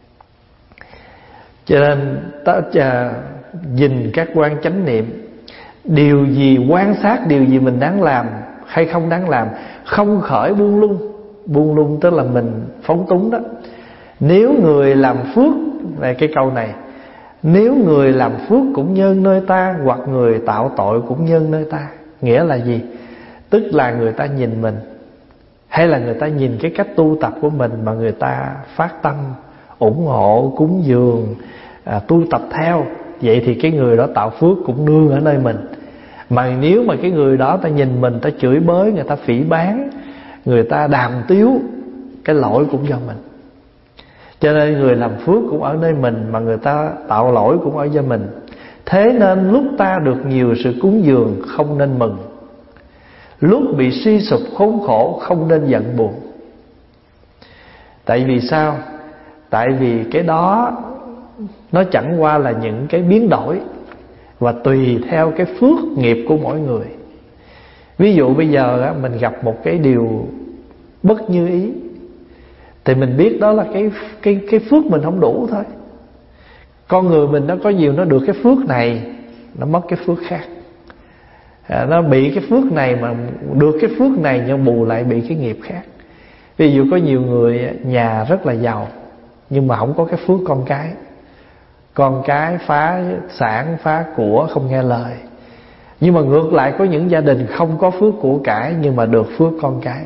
Cho nên gìn các quan chánh niệm, điều gì quan sát, điều gì mình đáng làm hay không đáng làm, không khởi buông lung. Buông lung tức là mình phóng túng đó. Nếu người làm phước, này cái câu này: nếu người làm phước cũng nhân nơi ta, hoặc người tạo tội cũng nhân nơi ta. Nghĩa là gì? Tức là người ta nhìn mình, hay là người ta nhìn cái cách tu tập của mình mà người ta phát tâm ủng hộ, cúng dường, tu tập theo, vậy thì cái người đó tạo phước cũng nương ở nơi mình. Mà nếu mà cái người đó ta nhìn mình, ta chửi bới, người ta phỉ báng, người ta đàm tiếu, cái lỗi cũng do mình. Cho nên người làm phước cũng ở nơi mình, mà người ta tạo lỗi cũng ở do mình. Thế nên lúc ta được nhiều sự cúng dường không nên mừng, lúc bị suy sụp khốn khổ không nên giận buồn. Tại vì sao? Tại vì cái đó nó chẳng qua là những cái biến đổi, và tùy theo cái phước nghiệp của mỗi người. Ví dụ bây giờ á, mình gặp một cái điều bất như ý, thì mình biết đó là cái phước mình không đủ thôi. Con người mình nó có nhiều, nó được cái phước này, nó mất cái phước khác. Nó bị cái phước này mà được cái phước này, nhưng bù lại bị cái nghiệp khác. Ví dụ có nhiều người nhà rất là giàu, nhưng mà không có cái phước con cái. Con cái phá sản, phá của, không nghe lời. Nhưng mà ngược lại có những gia đình không có phước của cải, nhưng mà được phước con cái.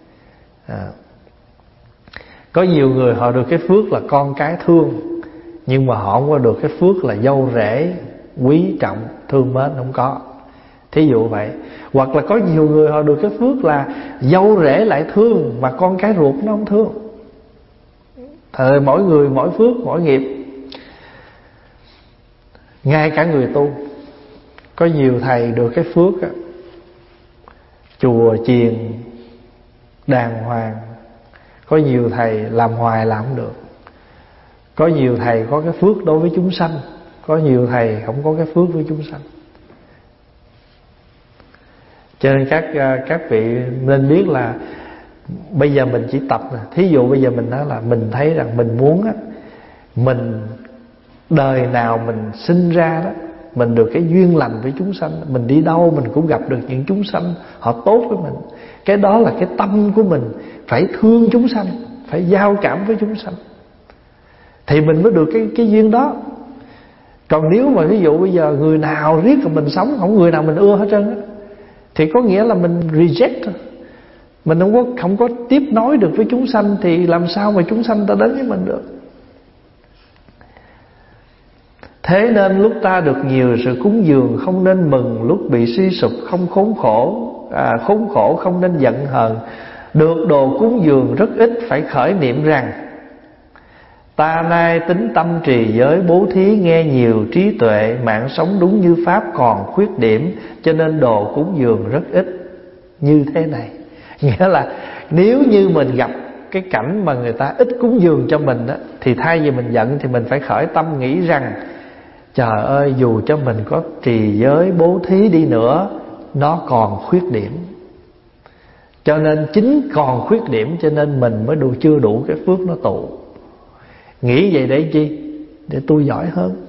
Có nhiều người họ được cái phước là con cái thương, nhưng mà họ không có được cái phước là dâu rể quý trọng, thương mến, không có. Thí dụ vậy. Hoặc là có nhiều người họ được cái phước là dâu rể lại thương, mà con cái ruột nó không thương. Thời mỗi người mỗi phước, mỗi nghiệp. Ngay cả người tu, có nhiều thầy được cái phước á, chùa chiền đàng hoàng. Có nhiều thầy làm hoài làm không được. Có nhiều thầy có cái phước đối với chúng sanh, có nhiều thầy không có cái phước với chúng sanh. Cho nên các vị nên biết là bây giờ mình chỉ tập nè. Thí dụ bây giờ mình nói là mình thấy rằng mình muốn á, mình đời nào mình sinh ra đó, mình được cái duyên lành với chúng sanh. Mình đi đâu mình cũng gặp được những chúng sanh họ tốt với mình. Cái đó là cái tâm của mình, phải thương chúng sanh, phải giao cảm với chúng sanh, thì mình mới được cái duyên đó. Còn nếu mà ví dụ bây giờ người nào riết rồi mình sống, không người nào mình ưa hết trơn á, thì có nghĩa là mình reject thôi. Mình không có tiếp nối được với chúng sanh, thì làm sao mà chúng sanh ta đến với mình được. Thế nên lúc ta được nhiều sự cúng dường không nên mừng, lúc bị suy sụp không khốn khổ không nên giận hờn. Được đồ cúng dường rất ít phải khởi niệm rằng ta nay tính tâm trì giới bố thí, nghe nhiều trí tuệ, mạng sống đúng như pháp còn khuyết điểm, cho nên đồ cúng dường rất ít như thế này. Nghĩa là nếu như mình gặp cái cảnh mà người ta ít cúng dường cho mình đó, thì thay vì mình giận thì mình phải khởi tâm nghĩ rằng trời ơi, dù cho mình có trì giới bố thí đi nữa, nó còn khuyết điểm. Cho nên chính còn khuyết điểm, cho nên mình mới chưa đủ cái phước nó tụ. Nghĩ vậy để chi? Để tôi giỏi hơn.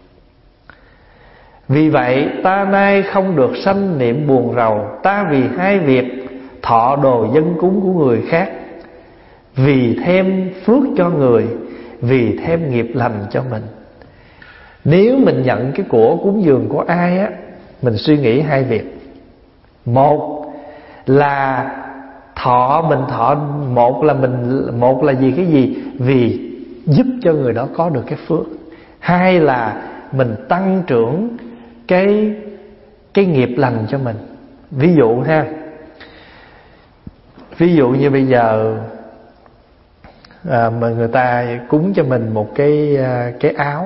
Vì vậy ta nay không được sanh niệm buồn rầu. Ta vì hai việc thọ đồ dân cúng của người khác, vì thêm phước cho người, vì thêm nghiệp lành cho mình. Nếu mình nhận cái của cúng dường của ai á, mình suy nghĩ hai việc. Một là một là vì cái gì? Vì giúp cho người đó có được cái phước. Hai là mình tăng trưởng cái nghiệp lành cho mình. Ví dụ ha, ví dụ như bây giờ mà người ta cúng cho mình một cái áo,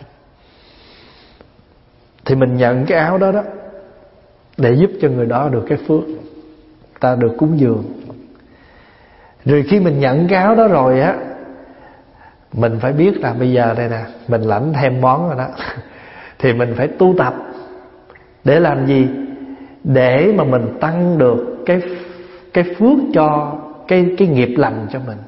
thì mình nhận cái áo đó đó để giúp cho người đó được cái phước, ta được cúng dường. Rồi khi mình nhận cái áo đó rồi á, mình phải biết là bây giờ đây nè, mình lãnh thêm món rồi đó thì mình phải tu tập để làm gì? Để mà mình tăng được cái phước cho cái nghiệp lành cho mình.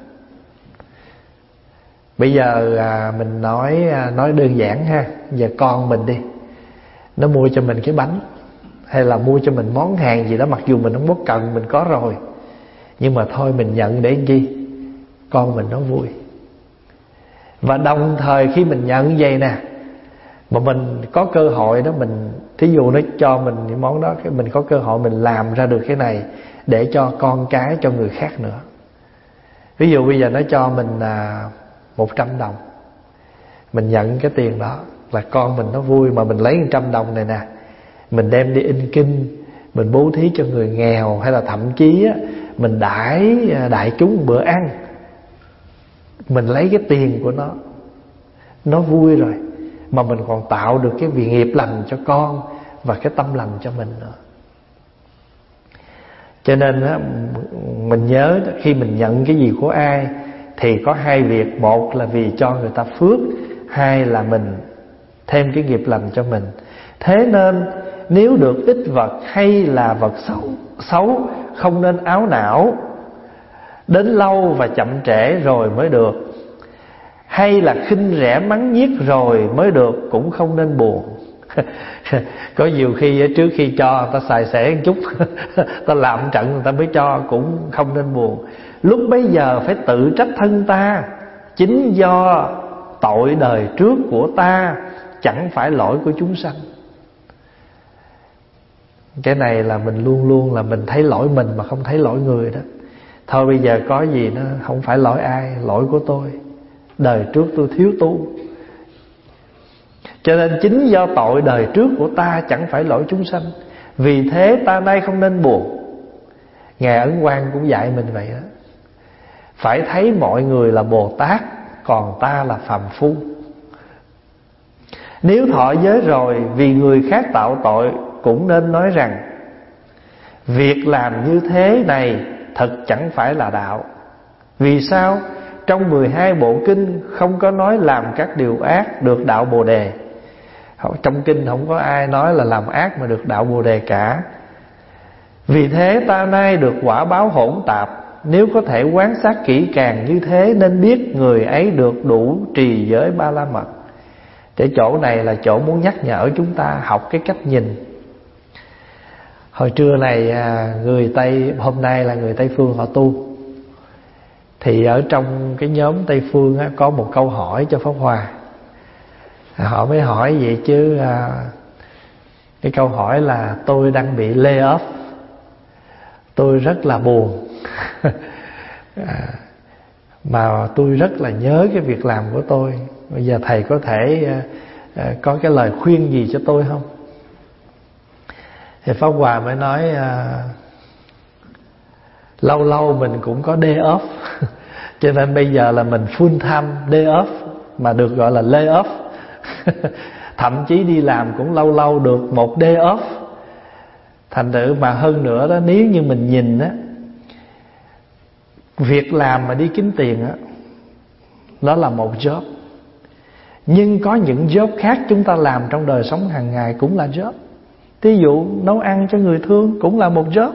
Bây giờ mình nói đơn giản ha. Giờ con mình đi, nó mua cho mình cái bánh, hay là mua cho mình món hàng gì đó, mặc dù mình không có cần, mình có rồi, nhưng mà thôi mình nhận để làm chi? Con mình nó vui. Và đồng thời khi mình nhận vậy nè, mà mình có cơ hội đó, mình thí dụ nó cho mình những món đó, cái mình có cơ hội mình làm ra được cái này để cho con cái, cho người khác nữa. Ví dụ bây giờ nó cho mình 100 đồng, mình nhận cái tiền đó là con mình nó vui, mà mình lấy 100 đồng này nè, mình đem đi in kinh, mình bố thí cho người nghèo, hay là thậm chí á, mình đãi đại chúng bữa ăn, mình lấy cái tiền của nó vui rồi, mà mình còn tạo được cái vị nghiệp lành cho con và cái tâm lành cho mình nữa. Cho nên á, mình nhớ khi mình nhận cái gì của ai thì có hai việc. Một là vì cho người ta phước, hai là mình thêm cái nghiệp lành cho mình. Thế nên nếu được ít vật hay là vật xấu không nên áo não, đến lâu và chậm trễ rồi mới được. Hay là khinh rẻ mắng nhiếc rồi mới được, cũng không nên buồn. Có nhiều khi trước khi cho người ta xài xẻ một chút ta làm trận người ta mới cho, cũng không nên buồn. Lúc bấy giờ phải tự trách thân ta, chính do tội đời trước của ta, chẳng phải lỗi của chúng sanh. Cái này là mình luôn luôn là mình thấy lỗi mình mà không thấy lỗi người đó. Thôi bây giờ có gì nó không phải lỗi ai, lỗi của tôi. Đời trước tôi thiếu tu, cho nên chính do tội đời trước của ta, chẳng phải lỗi chúng sanh. Vì thế ta nay không nên buồn. Ngài Ấn Quang cũng dạy mình vậy đó. Phải thấy mọi người là Bồ Tát, còn ta là phàm phu. Nếu thọ giới rồi vì người khác tạo tội, cũng nên nói rằng việc làm như thế này thật chẳng phải là đạo. Vì sao? Trong 12 bộ kinh không có nói làm các điều ác được đạo Bồ Đề. Trong kinh không có ai nói là làm ác mà được đạo Bồ Đề cả. Vì thế ta nay được quả báo hỗn tạp. Nếu có thể quan sát kỹ càng như thế, nên biết người ấy được đủ trì giới Ba La Mật. Cái chỗ này là chỗ muốn nhắc nhở chúng ta học cái cách nhìn. Hồi trưa này người Tây, hôm nay là người Tây Phương họ tu, thì ở trong cái nhóm Tây Phương á, có một câu hỏi cho Pháp Hòa. Họ mới hỏi vậy chứ cái câu hỏi là tôi đang bị lay off, tôi rất là buồn mà tôi rất là nhớ cái việc làm của tôi. Bây giờ thầy có thể có cái lời khuyên gì cho tôi không? Thì Pháp Hòa mới nói lâu lâu mình cũng có day off cho nên bây giờ là mình full time day off, mà được gọi là lay off. Thậm chí đi làm cũng lâu lâu được một day off. Thành thử mà hơn nữa đó, nếu như mình nhìn á, việc làm mà đi kiếm tiền á, đó là một job. Nhưng có những job khác chúng ta làm trong đời sống hàng ngày cũng là job. Ví dụ nấu ăn cho người thương cũng là một job.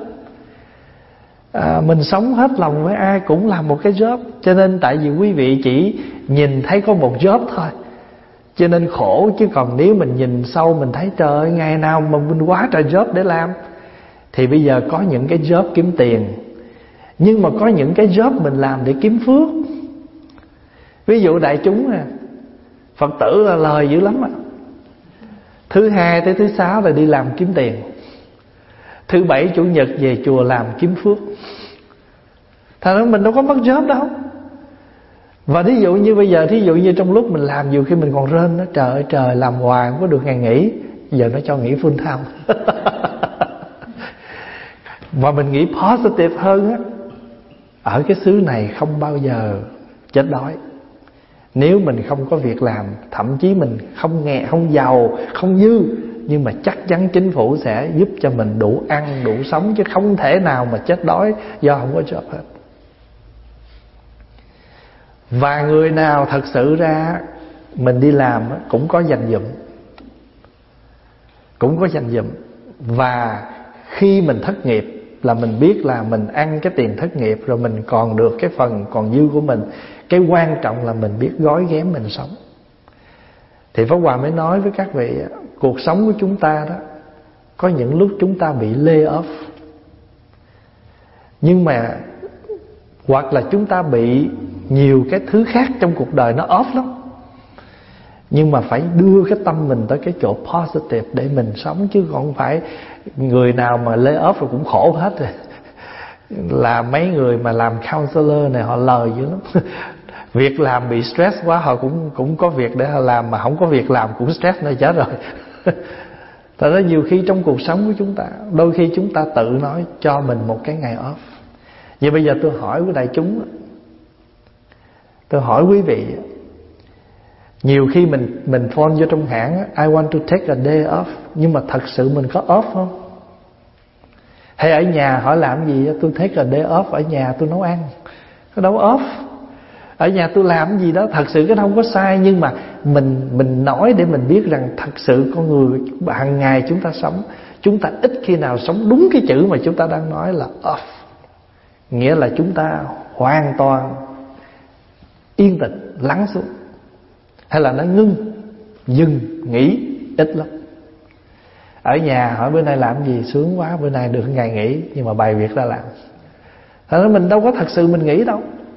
Mình sống hết lòng với ai cũng là một cái job. Cho nên tại vì quý vị chỉ nhìn thấy có một job thôi, cho nên khổ. Chứ còn nếu mình nhìn sâu, mình thấy trời ơi, ngày nào mà mình quá trời job để làm. Thì bây giờ có những cái job kiếm tiền, nhưng mà có những cái job mình làm để kiếm phước. Ví dụ đại chúng nè, Phật tử là lời dữ lắm. Thứ hai tới thứ sáu là đi làm kiếm tiền, thứ bảy chủ nhật về chùa làm kiếm phước. Thành ra mình đâu có mất job đâu. Và thí dụ như bây giờ, thí dụ như trong lúc mình làm, nhiều khi mình còn rên đó, trời ơi trời, làm hoài không có được ngày nghỉ. Giờ nó cho nghỉ full time. Và mình nghĩ positive hơn á, ở cái xứ này không bao giờ chết đói. Nếu mình không có việc làm, thậm chí mình không nghèo, không giàu, không dư, nhưng mà chắc chắn chính phủ sẽ giúp cho mình đủ ăn, đủ sống. Chứ không thể nào mà chết đói do không có job hết. Và người nào thật sự ra mình đi làm cũng có dành dụm, cũng có dành dụm. Và khi mình thất nghiệp là mình biết là mình ăn cái tiền thất nghiệp, rồi mình còn được cái phần còn dư của mình. Cái quan trọng là mình biết gói ghém mình sống. Thì Pháp Hòa mới nói với các vị, cuộc sống của chúng ta đó, có những lúc chúng ta bị lay off, nhưng mà hoặc là chúng ta bị nhiều cái thứ khác trong cuộc đời nó off lắm. Nhưng mà phải đưa cái tâm mình tới cái chỗ positive để mình sống. Chứ không phải người nào mà lay off rồi cũng khổ hết rồi. Là mấy người mà làm counselor này họ lời dữ lắm. Việc làm bị stress quá, họ cũng có việc để họ làm, mà không có việc làm cũng stress nữa, chết rồi. Thật ra nhiều khi trong cuộc sống của chúng ta, đôi khi chúng ta tự nói cho mình một cái ngày off. Vậy bây giờ tôi hỏi với đại chúng, tôi hỏi quý vị, nhiều khi mình phone vô trong hãng, I want to take a day off, nhưng mà thật sự mình có off không? Hay ở nhà hỏi làm gì? Tôi take a day off, ở nhà tôi nấu ăn, có đâu off. Ở nhà tôi làm gì đó, thật sự cái không có sai, nhưng mà mình nói để mình biết rằng thật sự con người hàng ngày chúng ta sống, chúng ta ít khi nào sống đúng cái chữ mà chúng ta đang nói là off. Nghĩa là chúng ta hoàn toàn yên tĩnh, lắng xuống. Hay là nó ngưng, dừng, nghỉ, ít lắm. Ở nhà hỏi bữa nay làm gì, sướng quá, bữa nay được ngày nghỉ, nhưng mà bày việc ra làm. Thật ra mình đâu có thật sự mình nghỉ đâu.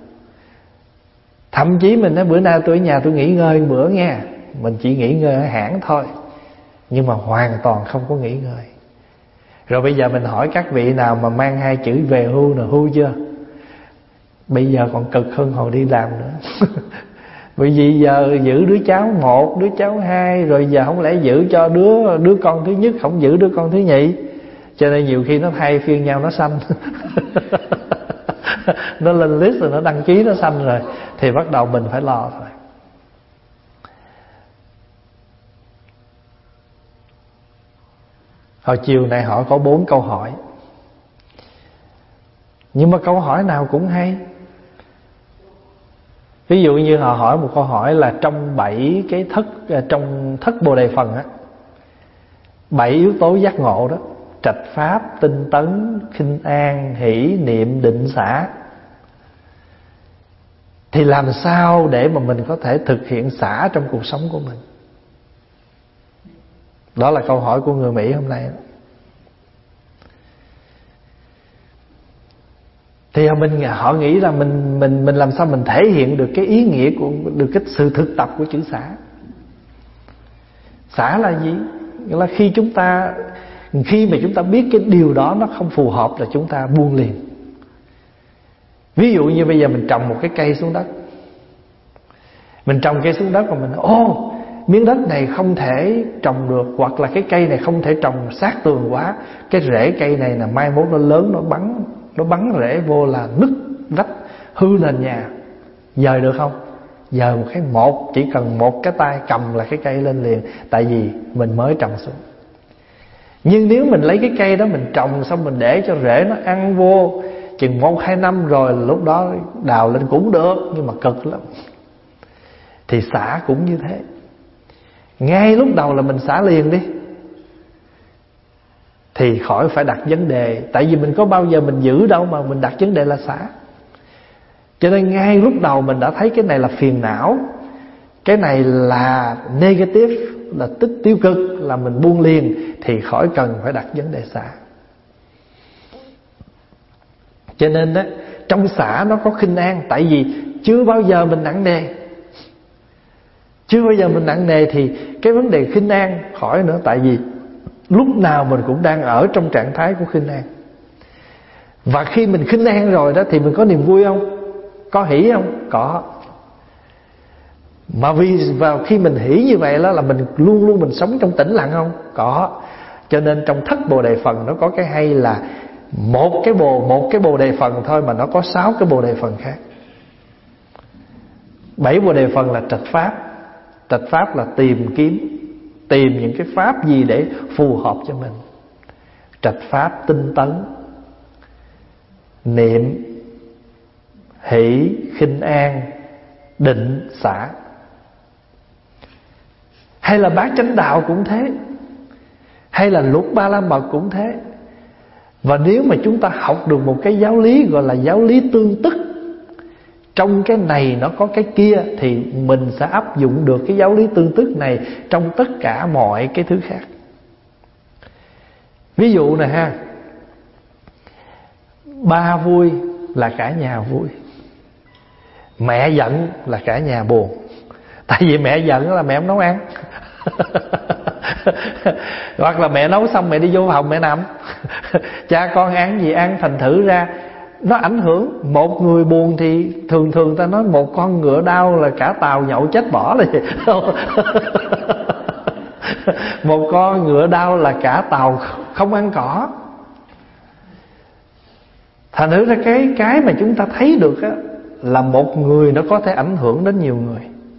Thậm chí mình nói bữa nay tôi ở nhà tôi nghỉ ngơi một bữa nghe, mình chỉ nghỉ ngơi ở hãng thôi, nhưng mà hoàn toàn không có nghỉ ngơi. Rồi bây giờ mình hỏi các vị nào mà mang 2 chữ về hưu là hưu chưa? Bây giờ còn cực hơn hồi đi làm nữa. Bởi vì giờ giữ đứa cháu 1, đứa cháu 2, rồi giờ không lẽ giữ cho đứa con thứ nhất, không giữ đứa con thứ nhì. Cho nên nhiều khi nó thay phiên nhau nó sanh. Nó lên list rồi nó đăng ký nó sanh rồi, thì bắt đầu mình phải lo thôi. Hồi chiều này họ có 4 câu hỏi, nhưng mà câu hỏi nào cũng hay. Ví dụ như họ hỏi một câu hỏi là trong 7 cái trong thất Bồ Đề Phần á, 7 yếu tố giác ngộ đó: trạch pháp, tinh tấn, khinh an, hỷ, niệm, định, xả. Thì làm sao để mà mình có thể thực hiện xả trong cuộc sống của mình? Đó là câu hỏi của người Mỹ hôm nay đó. Thì họ nghĩ là mình làm sao mình thể hiện được cái ý nghĩa của, được cái sự thực tập của chữ xả. Xả là gì? Nghĩa là khi mà chúng ta biết cái điều đó nó không phù hợp là chúng ta buông liền. Ví dụ như bây giờ mình trồng một cái cây xuống đất, mình trồng cây xuống đất mà mình miếng đất này không thể trồng được, hoặc là cái cây này không thể trồng sát tường quá, cái rễ cây này là mai mốt nó lớn, nó bắn rễ vô là nứt vách, hư nền nhà. Dời được không? Dời chỉ cần một cái tay cầm là cái cây lên liền, tại vì mình mới trồng xuống. Nhưng nếu mình lấy cái cây đó mình trồng xong mình để cho rễ nó ăn vô chừng 1-2 năm rồi, lúc đó đào lên cũng được, nhưng mà cực lắm. Thì xả cũng như thế. Ngay lúc đầu là mình xả liền đi, thì khỏi phải đặt vấn đề. Tại vì mình có bao giờ mình giữ đâu mà mình đặt vấn đề là xả. Cho nên ngay lúc đầu mình đã thấy cái này là phiền não, cái này là negative, là tích tiêu cực, là mình buông liền, thì khỏi cần phải đặt vấn đề xả. Cho nên đó, trong xả nó có khinh an. Tại vì chưa bao giờ mình nặng nề, thì cái vấn đề khinh an khỏi nữa. Tại vì lúc nào mình cũng đang ở trong trạng thái của khinh an. Và khi mình khinh an rồi đó thì mình có niềm vui không? Có hỷ không? Có. Mà vì vào khi mình hỷ như vậy đó là mình luôn luôn mình sống trong tĩnh lặng không? Có. Cho nên trong thất Bồ Đề Phần nó có cái hay là một cái bồ đề phần thôi mà nó có 6 cái bồ đề phần khác. 7 bồ đề phần là trạch pháp. Trạch pháp là tìm những cái pháp gì để phù hợp cho mình. Trạch pháp, tinh tấn, niệm, hỷ, khinh an, định, xả. Hay là bát chánh đạo cũng thế, hay là luật ba la mật cũng thế. Và nếu mà chúng ta học được một cái giáo lý gọi là giáo lý tương tức, trong cái này nó có cái kia, thì mình sẽ áp dụng được cái giáo lý tương tức này trong tất cả mọi cái thứ khác. Ví dụ này ha, ba vui là cả nhà vui, mẹ giận là cả nhà buồn. Tại vì mẹ giận là mẹ không nấu ăn. Hoặc là mẹ nấu xong mẹ đi vô phòng mẹ nằm. Cha con ăn gì ăn, thành thử ra nó ảnh hưởng. Một người buồn thì thường ta nói một con ngựa đau là cả tàu nhậu chết bỏ là vậy. Một con ngựa đau là cả tàu không ăn cỏ. Thành thử ra cái mà chúng ta thấy được á, là một người nó có thể ảnh hưởng đến nhiều người.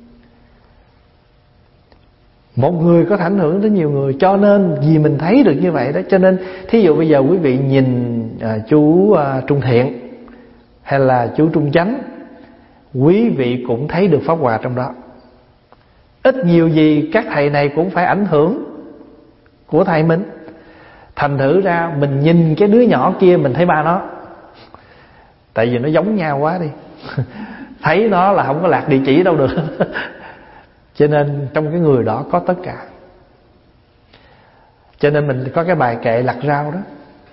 Một người có thể ảnh hưởng đến nhiều người. Cho nên vì mình thấy được như vậy đó, cho nên thí dụ bây giờ quý vị nhìn chú Trung Thiện hay là chú Trung Chánh, quý vị cũng thấy được pháp hòa trong đó. ít nhiều gì các thầy này cũng phải ảnh hưởng của thầy mình. Thành thử ra mình nhìn cái đứa nhỏ kia mình thấy ba nó, tại vì nó giống nhau quá đi. Thấy nó là không có lạc địa chỉ đâu được. Cho nên trong cái người đó có tất cả. Cho nên mình có cái bài kệ lặt rau đó: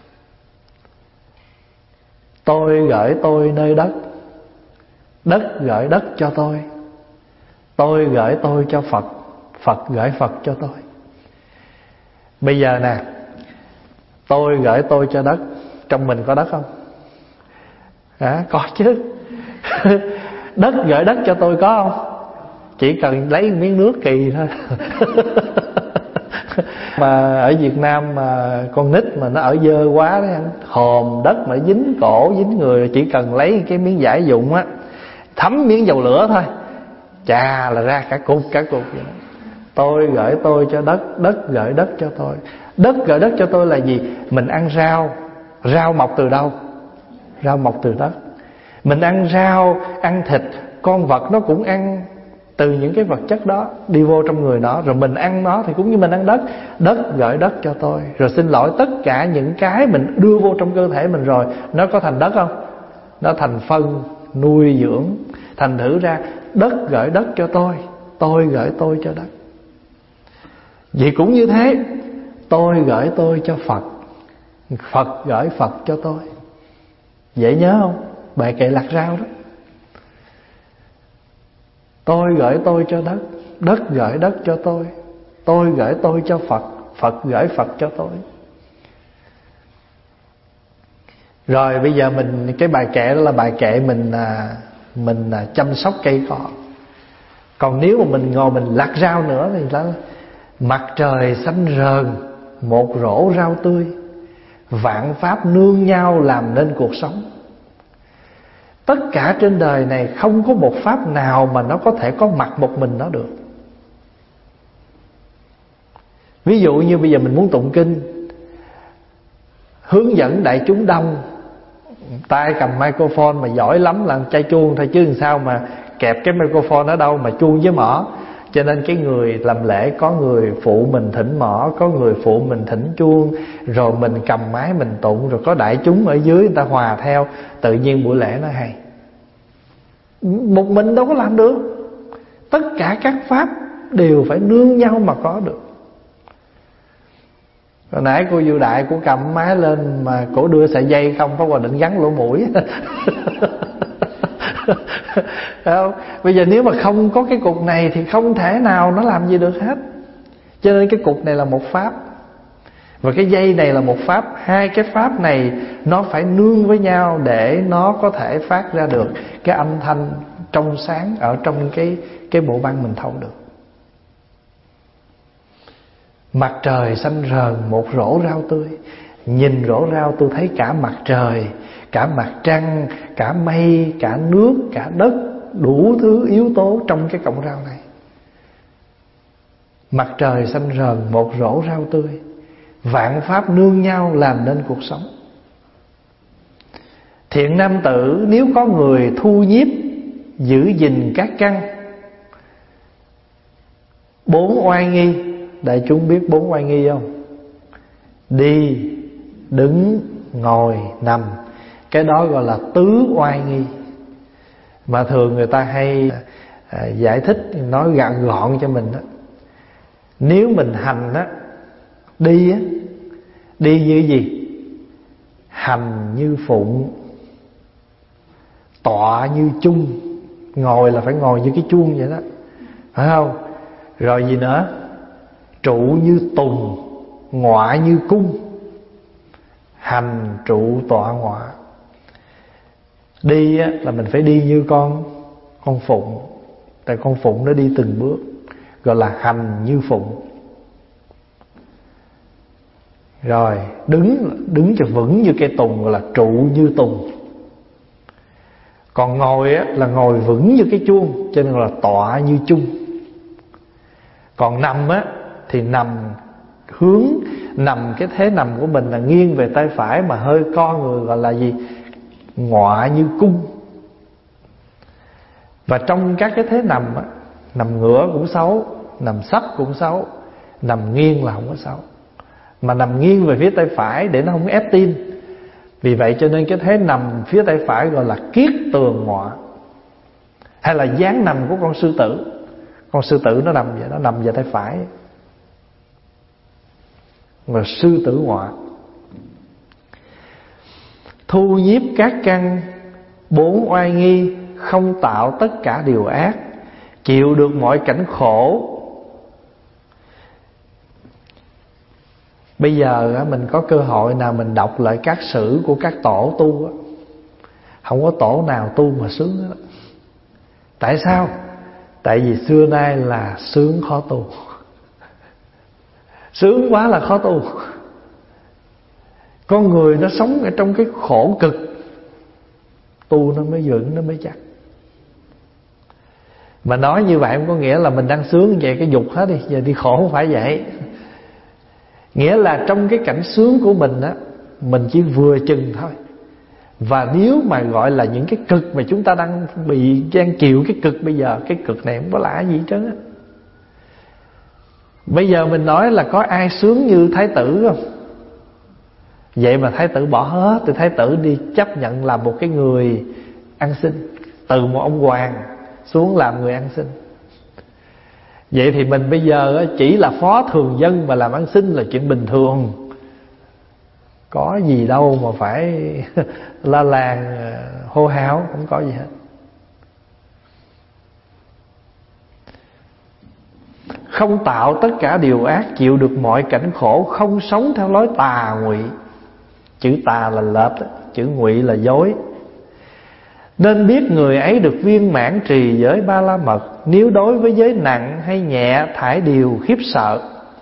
tôi gửi tôi nơi đất, đất gửi đất cho tôi gửi tôi cho Phật, Phật gửi Phật cho tôi. Bây giờ nè, tôi gửi tôi cho đất, trong mình có đất không? Có chứ. Đất gửi đất cho tôi có không? Chỉ cần lấy miếng nước kỳ thôi. Mà ở Việt Nam mà con nít mà nó ở dơ quá đó, hòm đất mà dính cổ dính người, chỉ cần lấy cái miếng vải dụng á, thấm miếng dầu lửa thôi, chà là ra cả cục vậy đó. Tôi gửi tôi cho đất, đất gửi đất cho tôi. Đất gửi đất cho tôi là gì? Mình ăn rau, rau mọc từ đâu? Rau mọc từ đất. Mình ăn rau, ăn thịt, con vật nó cũng ăn từ những cái vật chất đó đi vô trong người nó, rồi mình ăn nó thì cũng như mình ăn đất. Đất gửi đất cho tôi. Rồi xin lỗi, tất cả những cái mình đưa vô trong cơ thể mình rồi, nó có thành đất không? Nó thành phân nuôi dưỡng. Thành thử ra đất gửi đất cho tôi gửi tôi cho đất. Vậy cũng như thế, tôi gửi tôi cho Phật, Phật gửi Phật cho tôi. Dễ nhớ không? Bài kệ lặt rau đó. Tôi gửi tôi cho đất, đất gửi đất cho tôi gửi tôi cho Phật, Phật gửi Phật cho tôi. Rồi bây giờ mình, cái bài kệ đó là bài kệ mình chăm sóc cây cỏ. Còn nếu mà mình ngồi mình lặt rau nữa thì là mặt trời xanh rờn một rổ rau tươi, vạn pháp nương nhau làm nên cuộc sống. Tất cả trên đời này không có một pháp nào mà nó có thể có mặt một mình nó được. Ví dụ như bây giờ mình muốn tụng kinh, hướng dẫn đại chúng đông, tay cầm microphone mà giỏi lắm là chai chuông thôi, chứ làm sao mà kẹp cái microphone ở đâu mà chuông với mõ. Cho nên cái người làm lễ có người phụ mình thỉnh mõ, có người phụ mình thỉnh chuông, rồi mình cầm máy mình tụng, rồi có đại chúng ở dưới người ta hòa theo, tự nhiên buổi lễ nó hay. Một mình đâu có làm được. Tất cả các pháp đều phải nương nhau mà có được. Hồi nãy cô Du Đại cô cầm máy lên mà cổ đưa sợi dây không, phải qua định gắn lỗ mũi. Không? Bây giờ nếu mà không có cái cục này thì không thể nào nó làm gì được hết. Cho nên cái cục này là một pháp, và cái dây này là một pháp. Hai cái pháp này nó phải nương với nhau để nó có thể phát ra được cái âm thanh trong sáng ở trong cái bộ băng mình thâu được. Mặt trời xanh rờn một rổ rau tươi. Nhìn rổ rau tôi thấy cả mặt trời, cả mặt trăng, cả mây, cả nước, cả đất, đủ thứ yếu tố trong cái cọng rau này. Mặt trời xanh rờn một rổ rau tươi, vạn pháp nương nhau làm nên cuộc sống. Thiện nam tử nếu có người thu nhiếp giữ gìn các căn. Bốn oai nghi, đại chúng biết bốn oai nghi không? Đi, đứng, ngồi, nằm. Cái đó gọi là tứ oai nghi. Mà thường người ta hay giải thích, nói gọn gọn cho mình đó. Nếu mình hành á, đi á, đi như gì? Hành như phụng, tọa như chung. Ngồi là phải ngồi như cái chuông vậy đó, phải không? Rồi gì nữa? Trụ như tùng, ngọa như cung. Hành trụ tọa ngọa. Đi á, là mình phải đi như con phụng. Tại con phụng nó đi từng bước, gọi là hành như phụng. Rồi đứng cho vững như cây tùng, gọi là trụ như tùng. Còn ngồi á, là ngồi vững như cái chuông, cho nên là tọa như chung. Còn nằm á, thì nằm hướng, nằm cái thế nằm của mình là nghiêng về tay phải mà hơi co người, gọi là gì? Ngọa như cung. Và trong các cái thế nằm á, nằm ngửa cũng xấu, nằm sấp cũng xấu, nằm nghiêng là không có xấu. Mà nằm nghiêng về phía tay phải để nó không ép tim. Vì vậy cho nên cái thế nằm phía tay phải gọi là kiết tường ngọa, hay là dáng nằm của con sư tử. Con sư tử nó nằm vậy, nó nằm về tay phải, là sư tử ngọa. Thu nhiếp các căn bốn oai nghi, không tạo tất cả điều ác, chịu được mọi cảnh khổ. Bây giờ mình có cơ hội nào mình đọc lại các sử của các tổ tu, không có tổ nào tu mà sướng hết. Tại sao? Tại vì xưa nay là sướng khó tu. Sướng quá là khó tu. Con người nó sống ở trong cái khổ cực, tu nó mới vững, nó mới chắc. Mà nói như vậy không có nghĩa là mình đang sướng vậy cái dục hết đi, giờ đi khổ, không phải vậy. Nghĩa là trong cái cảnh sướng của mình á, mình chỉ vừa chừng thôi. Và nếu mà gọi là những cái cực mà chúng ta đang chịu cái cực bây giờ, cái cực này không có lạ gì hết trơn á. Bây giờ mình nói là có ai sướng như Thái tử không? Vậy mà Thái tử bỏ hết, thì Thái tử đi chấp nhận làm một cái người ăn xin, từ một ông hoàng xuống làm người ăn xin. Vậy thì mình bây giờ chỉ là phó thường dân mà làm ăn xin là chuyện bình thường, có gì đâu mà phải la làng hô hào, không có gì hết. Không tạo tất cả điều ác, chịu được mọi cảnh khổ, không sống theo lối tà ngụy. Chữ tà là lệch, chữ ngụy là dối. Nên biết người ấy được viên mãn trì giới ba la mật, nếu đối với giới nặng hay nhẹ thải điều khiếp sợ.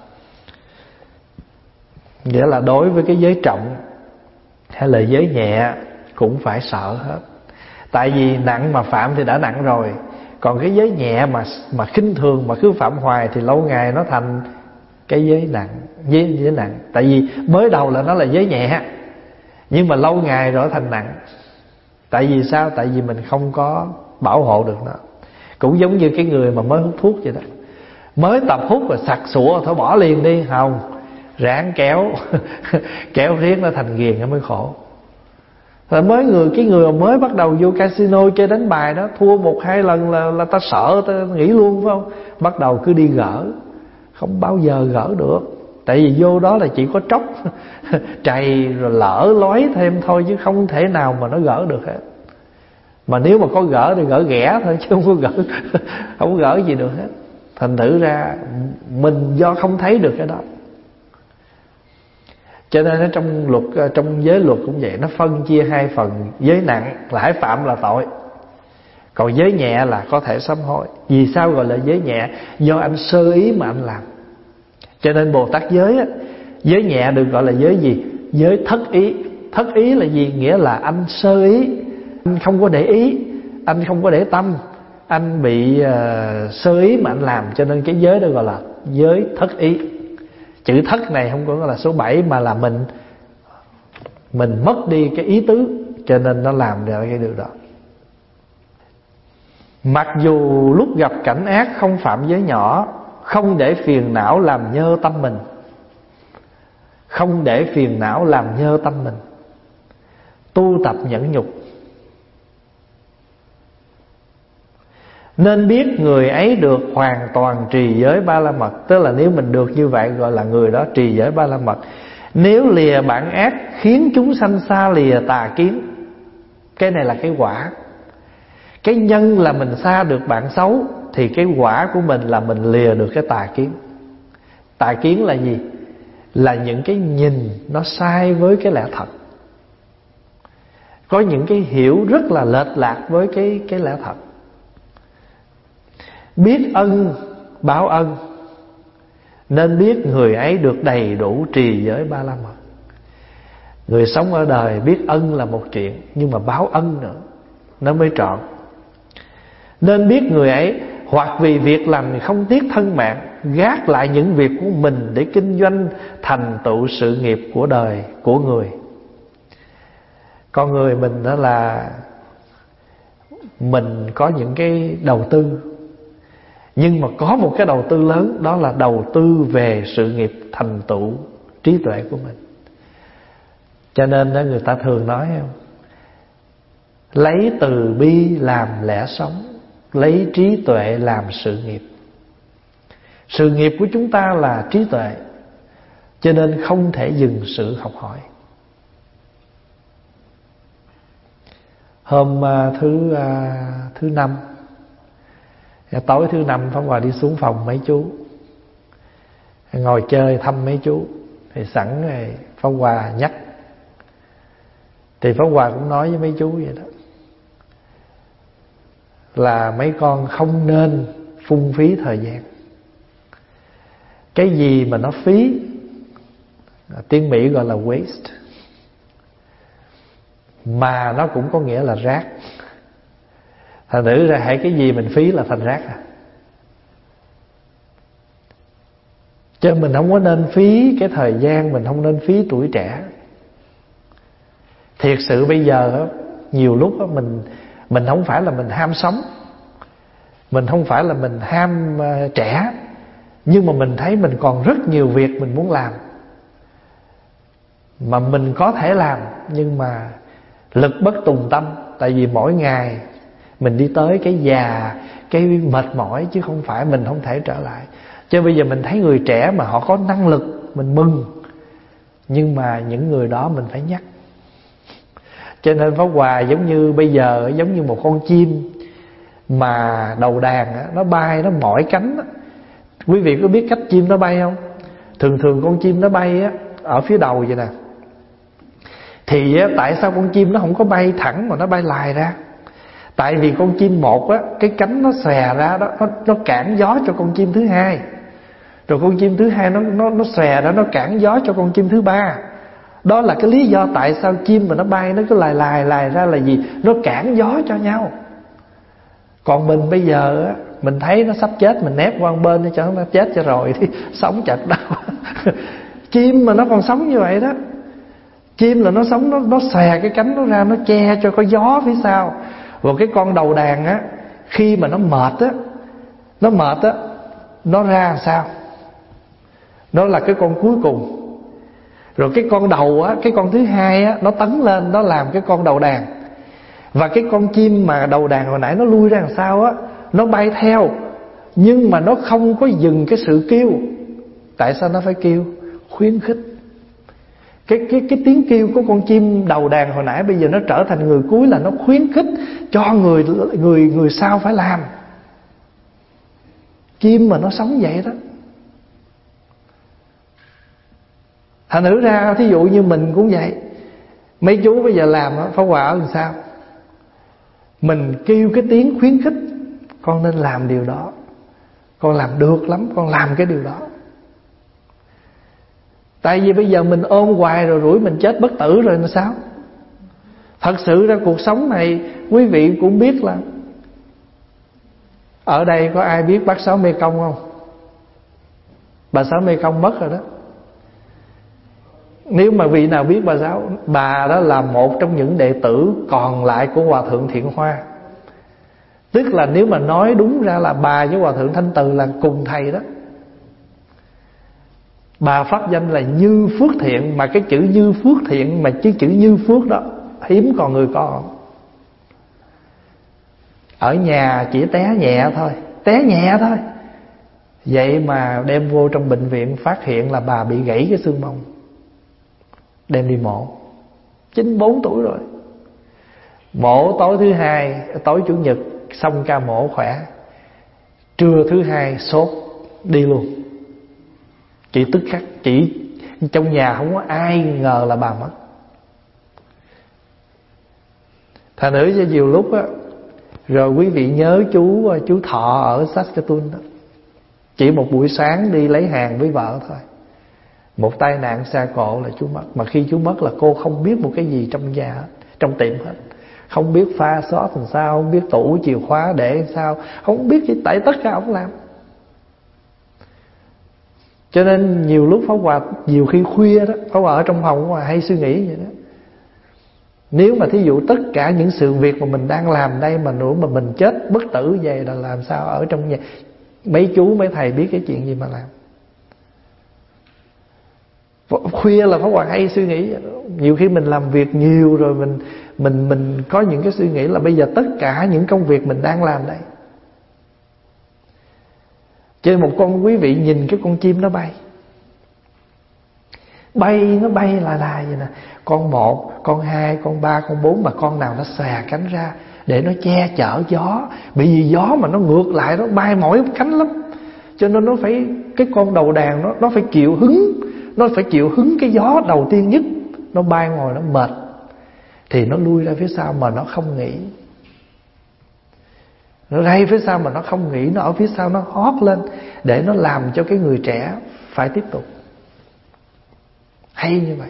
Nghĩa là đối với cái giới trọng hay là giới nhẹ cũng phải sợ hết. Tại vì nặng mà phạm thì đã nặng rồi. Còn cái giới nhẹ mà khinh thường mà cứ phạm hoài thì lâu ngày nó thành cái giới nặng, giới nặng. Tại vì mới đầu là nó là giới nhẹ, nhưng mà lâu ngày rồi thành nặng. Tại vì sao? Tại vì mình không có bảo hộ được nó. Cũng giống như cái người mà mới hút thuốc vậy đó. Mới tập hút rồi sặc sụa thôi bỏ liền đi, không, ráng kéo kéo riết nó thành ghiền nó mới khổ. Rồi cái người mới bắt đầu vô casino chơi đánh bài đó, thua 1-2 lần là ta sợ, ta nghỉ luôn, phải không? Bắt đầu cứ đi gỡ, không bao giờ gỡ được. Tại vì vô đó là chỉ có tróc trầy rồi lỡ lói thêm thôi, chứ không thể nào mà nó gỡ được hết. Mà nếu mà có gỡ thì gỡ ghẻ thôi, chứ không có gỡ không có gỡ gì được hết. Thành thử ra mình do không thấy được cái đó, cho nên trong giới luật cũng vậy, nó phân chia hai phần. Giới nặng là hải phạm là tội, còn giới nhẹ là có thể sám hối. Vì sao gọi là giới nhẹ? Do anh sơ ý mà anh làm. Cho nên Bồ Tát giới á, giới nhẹ được gọi là giới gì? Giới thất ý. Thất ý là gì? Nghĩa là anh sơ ý, anh không có để ý, anh không có để tâm, anh bị sơ ý mà anh làm. Cho nên cái giới đó gọi là giới thất ý. Chữ thất này không có là số 7, mà là mình mất đi cái ý tứ, cho nên nó làm ra cái điều đó. Mặc dù lúc gặp cảnh ác không phạm giới nhỏ, không để phiền não làm nhơ tâm mình. Không để phiền não làm nhơ tâm mình. Tu tập nhẫn nhục. Nên biết người ấy được hoàn toàn trì giới ba la mật. Tức là nếu mình được như vậy gọi là người đó trì giới ba la mật. Nếu lìa bản ác khiến chúng sanh xa lìa tà kiến. Cái này là cái quả. Cái nhân là mình xa được bạn xấu, thì cái quả của mình là mình lìa được cái tà kiến. Tà kiến là gì? Là những cái nhìn nó sai với cái lẽ thật, có những cái hiểu rất là lệch lạc với cái lẽ thật. Biết ân báo ân, nên biết người ấy được đầy đủ trì giới ba la mật. Người sống ở đời biết ân là một chuyện, nhưng mà báo ân nữa nó mới trọn. Nên biết người ấy hoặc vì việc làm không tiếc thân mạng, gác lại những việc của mình để kinh doanh thành tựu sự nghiệp của đời của người. Con người mình đó là mình có những cái đầu tư, Nhưng mà có một cái đầu tư lớn, đó là đầu tư về sự nghiệp thành tựu trí tuệ của mình. Cho nên đó, người ta thường nói không, lấy từ bi làm lẽ sống, lấy trí tuệ làm sự nghiệp. Sự nghiệp của chúng ta là trí tuệ, cho nên không thể dừng sự học hỏi. Hôm thứ năm, tối thứ năm Pháp Hòa đi xuống phòng mấy chú, ngồi chơi thăm mấy chú. Thì sẵn rồi Pháp Hòa nhắc, thì Pháp Hòa cũng nói với mấy chú vậy đó, là mấy con không nên phung phí thời gian. Cái gì mà nó phí, tiếng Mỹ gọi là waste, mà nó cũng có nghĩa là rác. Thành thử ra hãy cái gì mình phí là thành rác à. Chứ mình không có nên phí cái thời gian, mình không nên phí tuổi trẻ. Thiệt sự bây giờ nhiều lúc mình không phải là mình ham sống, mình không phải là mình ham trẻ, nhưng mà mình thấy mình còn rất nhiều việc mình muốn làm, mà mình có thể làm, nhưng mà lực bất tùng tâm. Tại vì mỗi ngày mình đi tới cái già, cái mệt mỏi, chứ không phải mình không thể trở lại. Chứ bây giờ mình thấy người trẻ mà họ có năng lực, mình mừng, nhưng mà những người đó mình phải nhắc. Cho nên Pháp Hòa giống như bây giờ, giống như một con chim mà đầu đàn á, nó bay, nó mỏi cánh á. Quý vị có biết cách chim nó bay không? Thường con chim nó bay á, ở phía đầu vậy nè. Thì á, tại sao con chim nó không có bay thẳng mà nó bay lài ra? Tại vì con chim một á, cái cánh nó xòe ra đó, nó cản gió cho con chim thứ hai. Rồi con chim thứ hai nó xòe ra, nó cản gió cho con chim thứ ba. Đó là cái lý do tại sao chim mà nó bay nó cứ lài ra là gì? Nó cản gió cho nhau. Còn mình bây giờ á, mình thấy nó sắp chết, mình nép qua một bên để cho nó chết cho rồi thì sống chật đâu. Chim mà nó còn sống như vậy đó. Chim là nó sống, nó xòe cái cánh nó ra, nó che cho có gió phía sau. Rồi cái con đầu đàn á, khi mà nó mệt á, nó ra làm sao? Nó là cái con cuối cùng. Rồi cái con đầu á, cái con thứ hai á, nó tấn lên, nó làm cái con đầu đàn. Và cái con chim mà đầu đàn hồi nãy nó lui ra làm sao á, nó bay theo, nhưng mà nó không có dừng cái sự kêu. Tại sao nó phải kêu? Khuyến khích. Cái tiếng kêu của con chim đầu đàn hồi nãy bây giờ nó trở thành người cuối, là nó khuyến khích cho người sau phải làm. Chim mà nó sống vậy đó. Thành thử ra thí dụ như mình cũng vậy. Mấy chú bây giờ làm Pháp Hòa ở làm sao? Mình kêu cái tiếng khuyến khích, con nên làm điều đó, con làm được lắm, con làm cái điều đó. Tại vì bây giờ mình ôm hoài rồi rủi mình chết bất tử rồi là sao? Thật sự ra cuộc sống này, quý vị cũng biết là, ở đây có ai biết bác Sáu Mê Công không? Bà Sáu Mê Công mất rồi đó. Nếu mà vị nào biết bà Sáu, bà đó là một trong những đệ tử còn lại của Hòa Thượng Thiện Hoa. Tức là nếu mà nói đúng ra là bà với Hòa Thượng Thanh Từ là cùng thầy đó. Bà pháp danh là Như Phước Thiện, mà cái chữ Như Phước Thiện, mà chứ chữ Như Phước đó hiếm còn người có. Ở nhà chỉ té nhẹ thôi. Vậy mà đem vô trong bệnh viện phát hiện là bà bị gãy cái xương mông, đem đi mổ. 94 tuổi rồi. Mổ tối thứ hai, tối chủ nhật xong ca mổ khỏe, trưa thứ hai sốt đi luôn. Chị tức khắc, chị trong nhà không có ai ngờ là bà mất. Thành nữ cho nhiều lúc á, rồi quý vị nhớ chú Thọ ở Saskatoon đó. Chỉ một buổi sáng đi lấy hàng với vợ thôi, một tai nạn xe cộ là chú mất. Mà khi chú mất là cô không biết một cái gì trong nhà hết, trong tiệm hết. Không biết pha sót làm sao, không biết tủ chìa khóa để làm sao, không biết gì, tại tất cả ông làm. Cho nên nhiều lúc Pháp Hòa, nhiều khi khuya đó, Pháp Hòa ở trong phòng Pháp Hòa hay suy nghĩ vậy đó. Nếu mà thí dụ tất cả những sự việc mà mình đang làm đây mà nữa mà mình chết bất tử vậy là làm sao ở trong nhà. Mấy chú mấy thầy biết cái chuyện gì mà làm. Khuya là Pháp Hòa hay suy nghĩ. Nhiều khi mình làm việc nhiều rồi mình có những cái suy nghĩ là bây giờ tất cả những công việc mình đang làm đây. Trên một con, quý vị nhìn cái con chim nó bay, nó bay là vậy nè. Con 1, con 2, con 3, con 4, mà con nào nó xòe cánh ra để nó che chở gió. Bởi vì gió mà nó ngược lại, nó bay mỏi cánh lắm. Cho nên nó phải, cái con đầu đàn nó phải chịu hứng. Nó phải chịu hứng cái gió đầu tiên nhất. Nó bay ngồi nó mệt thì nó lui ra phía sau mà nó không nghỉ. Nó ray phía sau mà nó không nghỉ. Nó ở phía sau nó hót lên để nó làm cho cái người trẻ phải tiếp tục. Hay như vậy.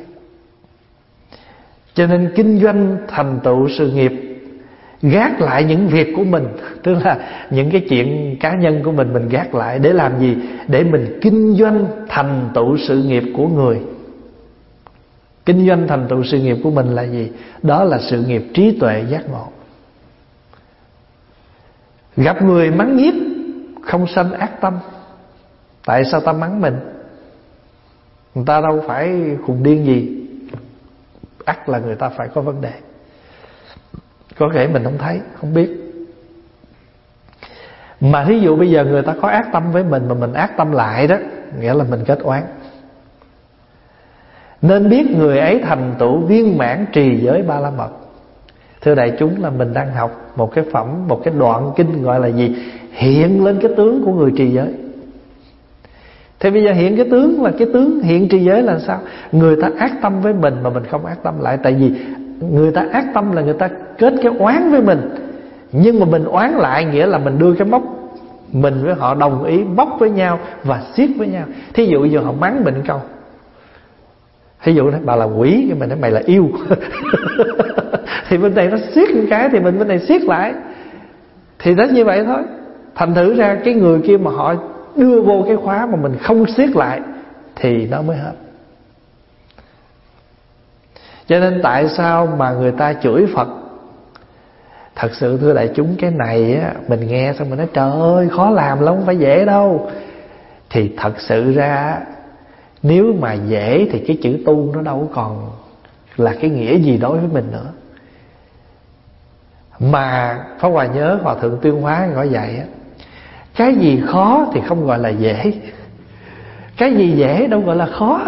Cho nên kinh doanh thành tựu sự nghiệp, gác lại những việc của mình, tức là những cái chuyện cá nhân của mình gác lại để làm gì? Để mình kinh doanh thành tựu sự nghiệp của người. Kinh doanh thành tựu sự nghiệp của mình là gì? Đó là sự nghiệp trí tuệ giác ngộ. Gặp người mắng nhiếc không sanh ác tâm. Tại sao ta mắng mình? Người ta đâu phải khùng điên gì. Ắt là người ta phải có vấn đề. Có thể mình không thấy, không biết. Mà thí dụ bây giờ người ta có ác tâm với mình mà mình ác tâm lại đó, nghĩa là mình kết oán. Nên biết người ấy thành tựu viên mãn trì giới ba la mật. Thưa đại chúng, là mình đang học một cái phẩm, một cái đoạn kinh gọi là gì? Hiện lên cái tướng của người trì giới. Thì bây giờ hiện cái tướng là cái tướng hiện trì giới là sao? Người ta ác tâm với mình mà mình không ác tâm lại. Tại vì người ta ác tâm là người ta kết cái oán với mình. Nhưng mà mình oán lại nghĩa là mình đưa cái móc, mình với họ đồng ý bóc với nhau và siết với nhau. Thí dụ giờ họ mắng mình câu, thí dụ nói bà là quỷ, cái mình nói mày là yêu. Thì bên này nó siết một cái thì mình bên này siết lại. Thì đó như vậy thôi. Thành thử ra cái người kia mà họ đưa vô cái khóa mà mình không siết lại thì nó mới hết. Cho nên tại sao mà người ta chửi Phật? Thật sự thưa đại chúng, cái này á, mình nghe xong mình nói trời ơi khó làm lắm, không phải dễ đâu. Thì thật sự ra nếu mà dễ thì cái chữ tu nó đâu còn là cái nghĩa gì đối với mình nữa. Mà Pháp Hòa nhớ Hòa Thượng Tuyên Hóa gọi vậy á, cái gì khó thì không gọi là dễ, cái gì dễ đâu gọi là khó.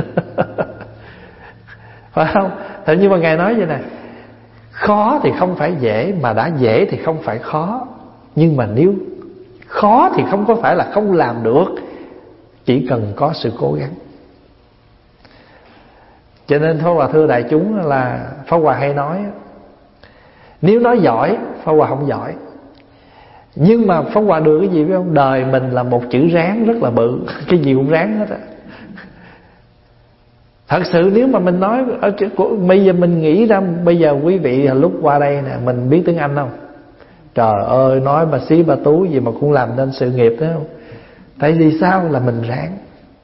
Phải không? Thế nhưng mà Ngài nói vậy nè, khó thì không phải dễ, mà đã dễ thì không phải khó. Nhưng mà nếu khó thì không có phải là không làm được, chỉ cần có sự cố gắng. Cho nên Pháp Hòa thưa đại chúng là Pháp Hòa hay nói, nếu nói giỏi, Pháp Hòa không giỏi. Nhưng mà Pháp Hòa được cái gì biết không? Đời mình là một chữ ráng rất là bự, cái gì cũng ráng hết á. Thật sự nếu mà mình nói, bây giờ mình nghĩ ra, bây giờ quý vị lúc qua đây nè, mình biết tiếng Anh không? Trời ơi, nói bà xí bà tú gì mà cũng làm nên sự nghiệp đó không? Tại vì sao? Là mình ráng.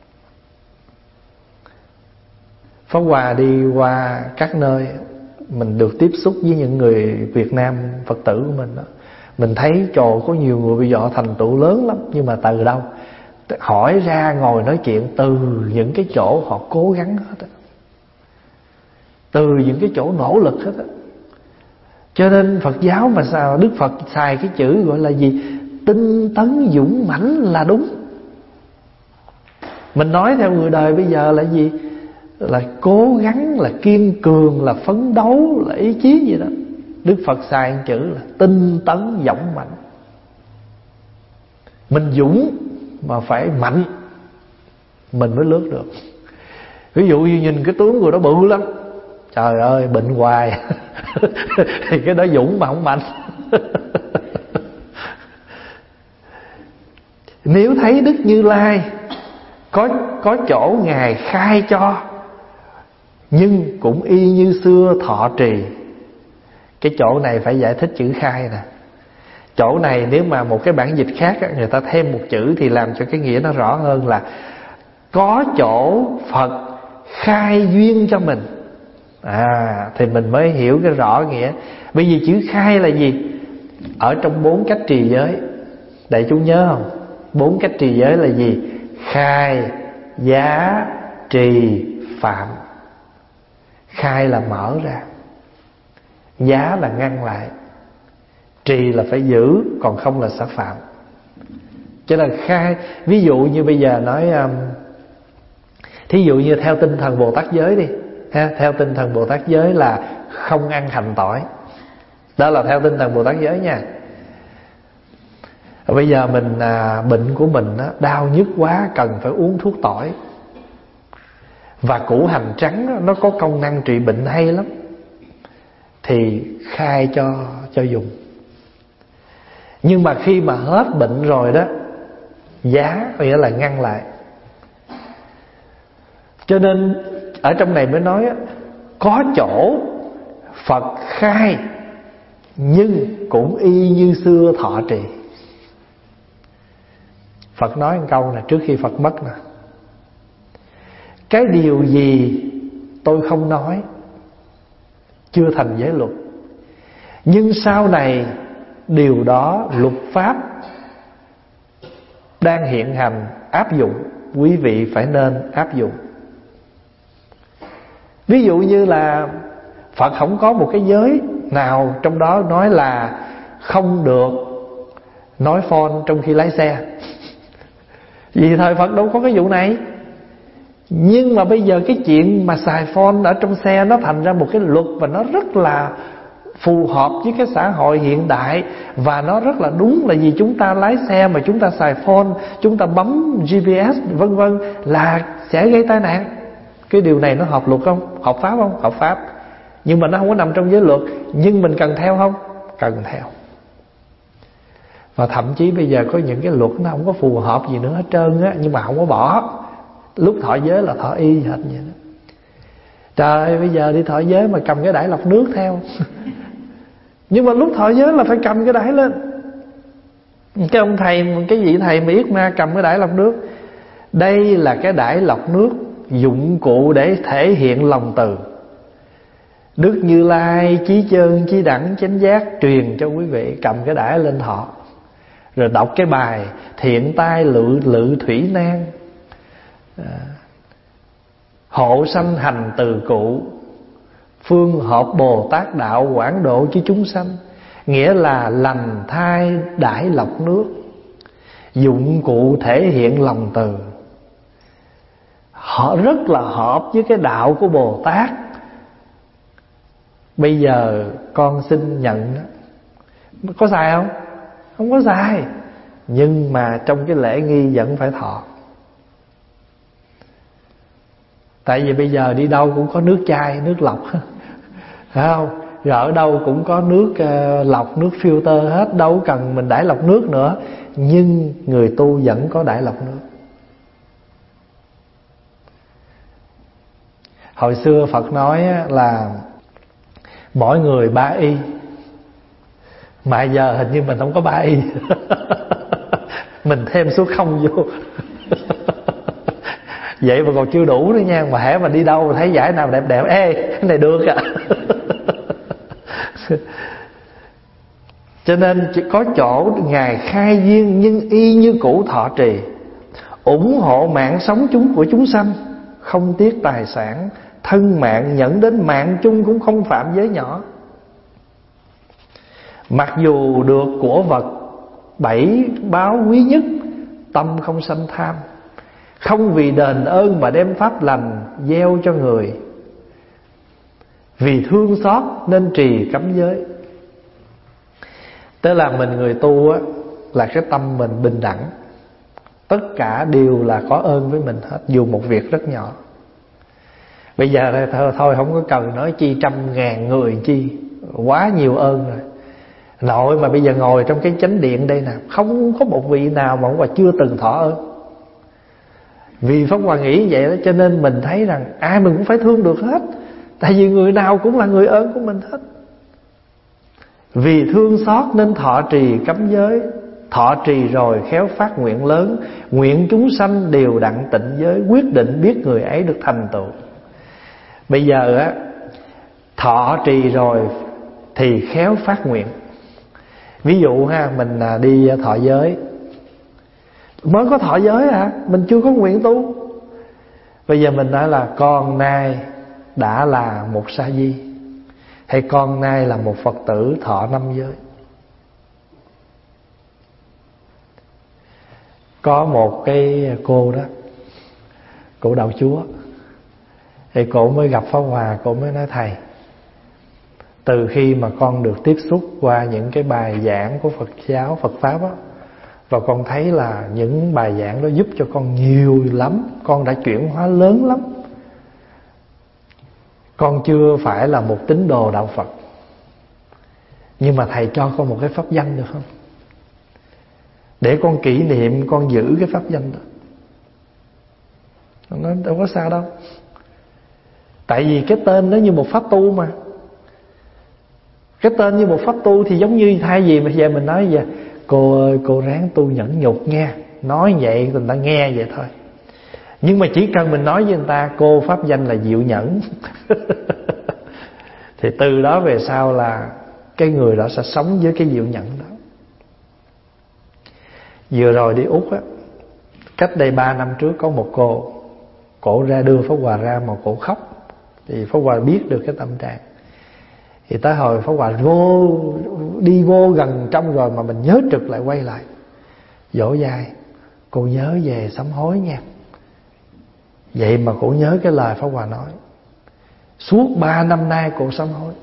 Pháp Hòa đi qua các nơi, mình được tiếp xúc với những người Việt Nam Phật tử của mình đó. Mình thấy trời, có nhiều người bây giờ thành tựu lớn lắm. Nhưng mà từ đâu? Hỏi ra ngồi nói chuyện từ những cái chỗ họ cố gắng hết á, từ những cái chỗ nỗ lực hết á. Cho nên Phật giáo mà sao Đức Phật xài cái chữ gọi là gì? Tinh tấn dũng mãnh là đúng. Mình nói theo người đời bây giờ là gì? Là cố gắng, là kiên cường, là phấn đấu, là ý chí gì đó. Đức Phật xài một chữ là tinh tấn dũng mạnh. Mình dũng mà phải mạnh mình mới lướt được. Ví dụ như nhìn cái tướng người đó bự lắm, trời ơi bệnh hoài. Thì cái đó dũng mà không mạnh. Nếu thấy Đức Như Lai có chỗ Ngài khai cho, nhưng cũng y như xưa thọ trì. Cái chỗ này phải giải thích chữ khai nè. Chỗ này nếu mà một cái bản dịch khác á, người ta thêm một chữ thì làm cho cái nghĩa nó rõ hơn, là có chỗ Phật khai duyên cho mình. Thì mình mới hiểu cái rõ nghĩa. Bởi vì chữ khai là gì? Ở trong 4 cách trì giới, đại chúng nhớ không? 4 cách trì giới là gì? Khai, giá, trì, phạm. Khai là mở ra, giá là ngăn lại, trì là phải giữ, còn không là sẽ phạm. Cho nên khai, ví dụ như bây giờ nói, thí dụ như theo tinh thần Bồ Tát giới đi ha, theo tinh thần Bồ Tát giới là không ăn hành tỏi. Đó là theo tinh thần Bồ Tát giới nha. Bây giờ mình bệnh của mình đau nhức quá, cần phải uống thuốc tỏi. Và củ hành trắng nó có công năng trị bệnh hay lắm, thì khai cho dùng. Nhưng mà khi mà hết bệnh rồi đó, giá nghĩa là ngăn lại. Cho nên ở trong này mới nói có chỗ Phật khai, nhưng cũng y như xưa thọ trì. Phật nói một câu này trước khi Phật mất nè: cái điều gì tôi không nói chưa thành giới luật, nhưng sau này điều đó luật pháp đang hiện hành áp dụng, quý vị phải nên áp dụng. Ví dụ như là Phật không có một cái giới nào trong đó nói là không được nói phone trong khi lái xe. Vì thời Phật đâu có cái vụ này. Nhưng mà bây giờ cái chuyện mà xài phone ở trong xe nó thành ra một cái luật, và nó rất là phù hợp với cái xã hội hiện đại. Và nó rất là đúng, là vì chúng ta lái xe mà chúng ta xài phone, chúng ta bấm GPS vân vân là sẽ gây tai nạn. Cái điều này nó hợp luật không? Hợp pháp không? Hợp pháp. Nhưng mà nó không có nằm trong giới luật. Nhưng mình cần theo không? Cần theo. Và thậm chí bây giờ có những cái luật nó không có phù hợp gì nữa hết trơn á, nhưng mà không có bỏ. Lúc thọ giới là thọ y hệt vậy đó. Trời ơi, bây giờ đi thọ giới mà cầm cái đải lọc nước theo. Nhưng mà lúc thọ giới là phải cầm cái đải lên. Cái ông thầy, cái vị thầy mà yết ma cầm cái đải lọc nước. Đây là cái đải lọc nước, dụng cụ để thể hiện lòng từ. Đức Như Lai chí chân chí đẳng chánh giác truyền cho quý vị cầm cái đải lên thọ, rồi đọc cái bài thiện tai lự thủy nan, hộ sanh hành từ cụ, phương hợp Bồ Tát đạo quảng độ chứ chúng sanh. Nghĩa là lành thai đải lọc nước, dụng cụ thể hiện lòng từ. Họ rất là hợp với cái đạo của Bồ Tát. Bây giờ con xin nhận đó, có xài không? Không có xài. Nhưng mà trong cái lễ nghi vẫn phải thọ. Tại vì bây giờ đi đâu cũng có nước chai, nước lọc, phải không? Rồi ở đâu cũng có nước lọc, nước filter hết, đâu cần mình đãi lọc nước nữa. Nhưng người tu vẫn có đãi lọc nước. Hồi xưa Phật nói là mỗi người 3 y, mà giờ hình như mình không có 3 y. Mình thêm số 0 vô. Vậy mà còn chưa đủ nữa nha. Mà hễ mà đi đâu thấy giải nào đẹp đẹp, ê cái này được à. Cho nên chỉ có chỗ Ngài khai duyên nhưng y như cũ thọ trì, ủng hộ mạng sống của chúng sanh, không tiếc tài sản, thân mạng nhẫn đến mạng chung cũng không phạm giới nhỏ. Mặc dù được của vật 7 báo quý nhất, tâm không sanh tham, không vì đền ơn mà đem pháp lành gieo cho người, vì thương xót nên trì cấm giới. Tức là mình người tu á, là cái tâm mình bình đẳng, tất cả đều là có ơn với mình hết, dù một việc rất nhỏ. Bây giờ thôi không có cần nói chi 100.000 người chi, quá nhiều ơn rồi. Nội mà bây giờ ngồi trong cái chánh điện đây nè, không có một vị nào mà ông bà chưa từng thọ ơn. Vì Pháp Hòa nghĩ vậy đó, cho nên mình thấy rằng ai mình cũng phải thương được hết. Tại vì người nào cũng là người ơn của mình hết. Vì thương xót nên thọ trì cấm giới, thọ trì rồi khéo phát nguyện lớn, nguyện chúng sanh đều đặng tịnh giới, quyết định biết người ấy được thành tựu. Bây giờ á, thọ trì rồi thì khéo phát nguyện. Ví dụ ha, mình đi thọ giới, Mới có thọ giới hả? Mình chưa có nguyện tu. Bây giờ mình nói là con nay đã là một sa di, hay con nay là một Phật tử thọ 5 giới. Có một cái cô đó, cô đạo Chúa, thì cô mới gặp Pháp Hòa. Cô mới nói: thầy, từ khi mà con được tiếp xúc qua những cái bài giảng của Phật giáo, Phật Pháp á, và con thấy là những bài giảng đó giúp cho con nhiều lắm. Con đã chuyển hóa lớn lắm. Con chưa phải là một tín đồ đạo Phật, nhưng mà thầy cho con một cái pháp danh được không? Để con kỷ niệm, con giữ cái pháp danh đó. Nó nói đâu có sao đâu. Tại vì cái tên nó như một pháp tu mà. Cái tên như một pháp tu thì giống như thay vì mà về mình nói vậy: cô ơi, cô ráng tu nhẫn nhục nha. Nói vậy người ta nghe vậy thôi. Nhưng mà chỉ cần mình nói với người ta cô pháp danh là Diệu Nhẫn thì từ đó về sau là cái người đó sẽ sống với cái Diệu Nhẫn đó. Vừa rồi đi Úc á, cách đây 3 năm trước có một cô, cổ ra đưa Pháp Hòa ra mà cổ khóc. Thì Pháp Hòa biết được cái tâm trạng. Thì tới hồi Pháp Hòa đi vô gần trong rồi mà mình nhớ trực lại quay lại dỗ dai: cô nhớ về sám hối nha. Vậy mà cổ nhớ cái lời Pháp Hòa nói. Suốt 3 năm nay cô sám hối.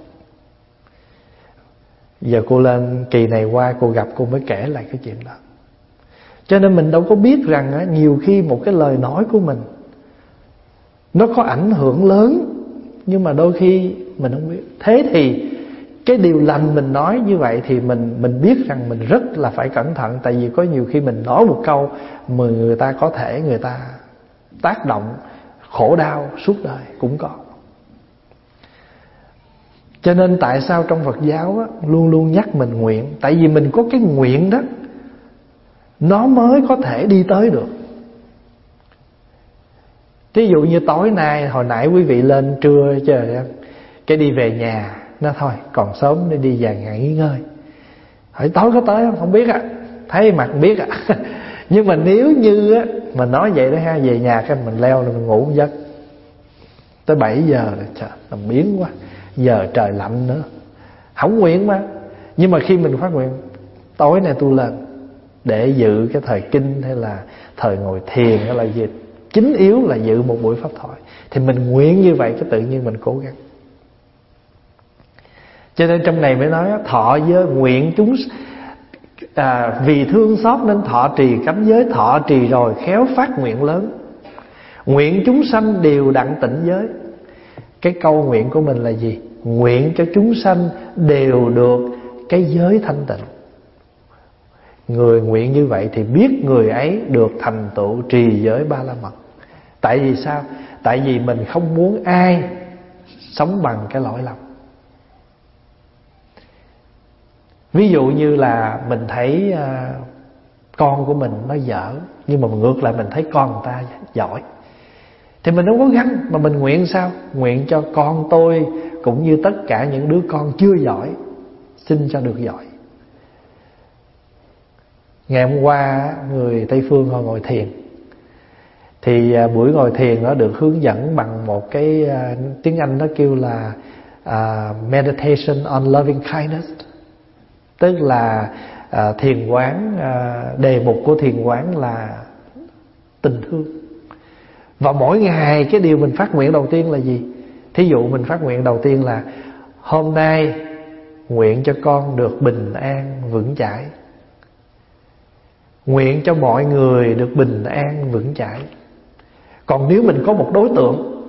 Giờ cô lên kỳ này qua, cô gặp cô mới kể lại cái chuyện đó. Cho nên mình đâu có biết rằng á, nhiều khi một cái lời nói của mình nó có ảnh hưởng lớn, nhưng mà đôi khi mình không biết. Thế thì cái điều lành mình nói như vậy thì mình biết rằng mình rất là phải cẩn thận. Tại vì có nhiều khi mình nói một câu mà người ta có thể người ta tác động khổ đau suốt đời cũng có. Cho nên tại sao trong Phật giáo á, luôn luôn nhắc mình nguyện. Tại vì mình có cái nguyện đó, nó mới có thể đi tới được. Ví dụ như tối nay, hồi nãy quý vị lên trưa trời ơi, cái đi về nhà, nó thôi còn sớm để đi về nhà nghỉ ngơi. Hỏi tối có tới không? Không biết ạ. Thấy mặt biết ạ. Nhưng mà nếu như á, mình nói vậy đó ha, về nhà cái mình leo rồi mình ngủ một giấc tới 7 giờ rồi, trời làm biến quá. Giờ trời lạnh nữa, không nguyện mà. Nhưng mà khi mình phát nguyện tối nay tôi lên để dự cái thời kinh hay là thời ngồi thiền hay là gì, chính yếu là dự một buổi pháp thoại, thì mình nguyện như vậy, cái tự nhiên mình cố gắng. Cho nên trong này mới nói thọ giới nguyện chúng vì thương xót nên thọ trì cấm giới. Thọ trì rồi khéo phát nguyện lớn, nguyện chúng sanh đều đặng tịnh giới. Cái câu nguyện của mình là gì? Nguyện cho chúng sanh đều được cái giới thanh tịnh. Người nguyện như vậy thì biết người ấy được thành tựu trì giới Ba La Mật. Tại vì sao? Tại vì mình không muốn ai sống bằng cái lỗi lầm. Ví dụ như là mình thấy con của mình nó dở, nhưng mà ngược lại mình thấy con người ta giỏi, thì mình không có gắng, mà mình nguyện sao? Nguyện cho con tôi cũng như tất cả những đứa con chưa giỏi, xin cho được giỏi. Ngày hôm qua người Tây Phương họ ngồi thiền, thì buổi ngồi thiền nó được hướng dẫn bằng một cái tiếng Anh nó kêu là Meditation on Loving Kindness. Tức là thiền quán, đề mục của thiền quán là tình thương. Và mỗi ngày cái điều mình phát nguyện đầu tiên là gì? Thí dụ mình phát nguyện đầu tiên là hôm nay nguyện cho con được bình an vững chãi, nguyện cho mọi người được bình an vững chãi. Còn nếu mình có một đối tượng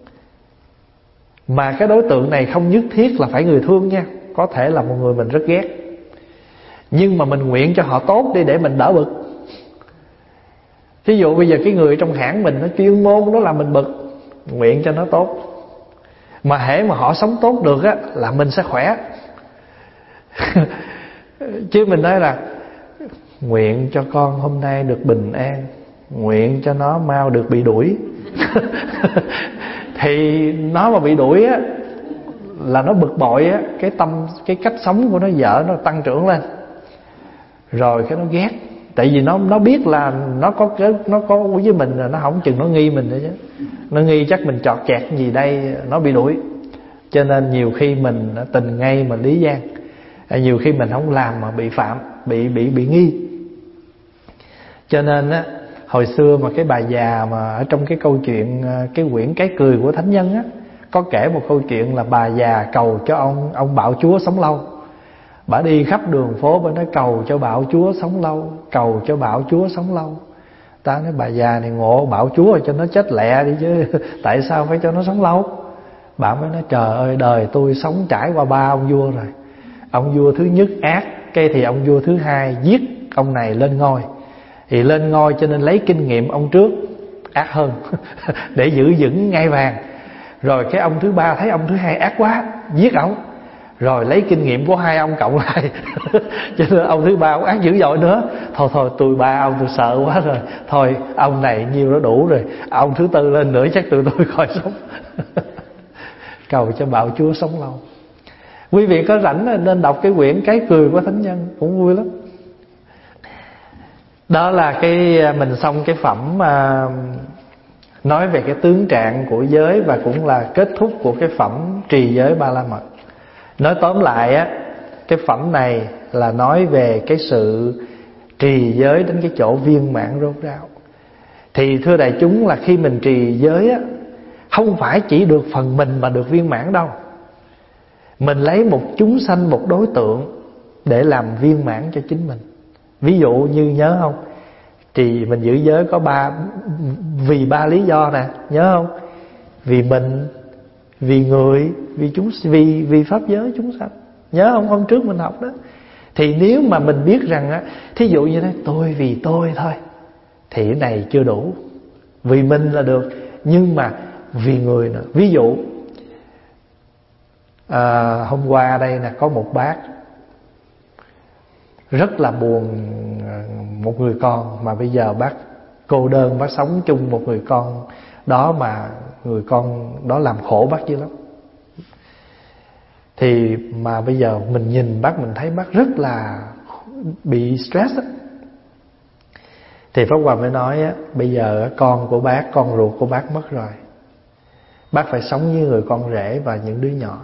mà cái đối tượng này không nhất thiết là phải người thương nha, có thể là một người mình rất ghét, nhưng mà mình nguyện cho họ tốt đi để mình đỡ bực. Ví dụ bây giờ cái người trong hãng mình nó chuyên môn đó là mình bực, nguyện cho nó tốt. Mà hễ mà họ sống tốt được á là mình sẽ khỏe. Chứ mình nói là nguyện cho con hôm nay được bình an, nguyện cho nó mau được bị đuổi. Thì nó mà bị đuổi á là nó bực bội á, cái cách sống của nó dở nó tăng trưởng lên, rồi cái nó ghét, Tại vì nó biết là nó có với mình rồi, nó không chừng nó nghi mình nữa chứ. Nó nghi chắc mình chọt chẹt gì đây, nó bị đuổi. Cho nên nhiều khi mình tình ngay mà lý gian, nhiều khi mình không làm mà bị phạm, bị nghi. Cho nên á, hồi xưa mà cái bà già mà ở trong cái câu chuyện cái quyển Cái Cười của Thánh Nhân á, có kể một câu chuyện là bà già cầu cho ông Bạo Chúa sống lâu. Bà đi khắp đường phố, bà nói cầu cho Bạo Chúa sống lâu, cầu cho Bạo Chúa sống lâu. Ta nói bà già này ngộ Bạo Chúa rồi, cho nó chết lẹ đi chứ tại sao phải cho nó sống lâu. Bà mới nói trời ơi, đời tôi sống trải qua 3 ông vua rồi. Ông vua thứ nhất ác, cái thì ông vua thứ hai giết ông này lên ngôi. Thì lên ngôi cho nên lấy kinh nghiệm ông trước ác hơn để giữ vững ngai vàng. Rồi cái ông thứ ba thấy ông thứ hai ác quá, giết ổng. Rồi lấy kinh nghiệm của hai ông cộng lại cho nên ông thứ ba ông ác dữ dội nữa. Thôi tôi ba ông tôi sợ quá rồi, thôi ông này nhiêu đó đủ rồi, ông thứ tư lên nữa chắc tụi tôi khỏi sống. Cầu cho Bạo Chúa sống lâu. Quý vị có rảnh nên đọc cái quyển Cái Cười của Thánh Nhân, cũng vui lắm. Đó là mình xong cái phẩm nói về cái tướng trạng của giới, và cũng là kết thúc của cái phẩm Trì Giới Ba La Mật. Nói tóm lại á, cái phẩm này là nói về cái sự trì giới đến cái chỗ viên mãn rốt ráo. Thì thưa đại chúng, là khi mình trì giới á, không phải chỉ được phần mình mà được viên mãn đâu. Mình lấy một chúng sanh, một đối tượng để làm viên mãn cho chính mình. Ví dụ như nhớ không, trì mình giữ giới có vì 3 lý do nè, nhớ không? Vì mình, vì người, vì pháp giới chúng sanh. Nhớ không? Hôm trước mình học đó. Thì nếu mà mình biết rằng á, thí dụ như thế, tôi vì tôi thôi, thì cái này chưa đủ. Vì mình là được, nhưng mà vì người nữa. Ví dụ hôm qua đây nè, có một bác rất là buồn một người con, mà bây giờ bác cô đơn, bác sống chung một người con đó, mà người con đó làm khổ bác dữ lắm. Thì mà bây giờ mình nhìn bác, mình thấy bác rất là bị stress á. Thì Pháp Hòa mới nói á, bây giờ con của bác, con ruột của bác mất rồi, bác phải sống với người con rể và những đứa nhỏ.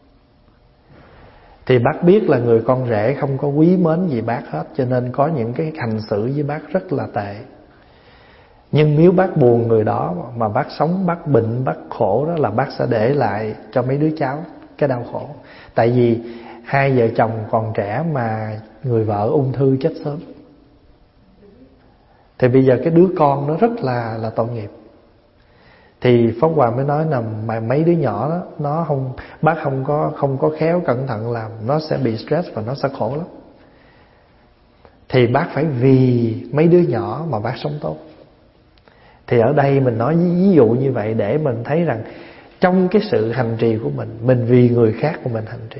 Thì bác biết là người con rể không có quý mến gì bác hết, cho nên có những cái hành xử với bác rất là tệ. Nhưng nếu bác buồn người đó mà bác sống, bác bệnh, bác khổ, đó là bác sẽ để lại cho mấy đứa cháu cái đau khổ. Tại vì hai vợ chồng còn trẻ mà người vợ ung thư chết sớm. Thì bây giờ cái đứa con nó rất là tội nghiệp. Thì Pháp Hòa mới nói là mấy đứa nhỏ đó, nó không, bác không có khéo cẩn thận làm, nó sẽ bị stress và nó sẽ khổ lắm. Thì bác phải vì mấy đứa nhỏ mà bác sống tốt. Thì ở đây mình nói ví dụ như vậy để mình thấy rằng trong cái sự hành trì của mình vì người khác của mình hành trì.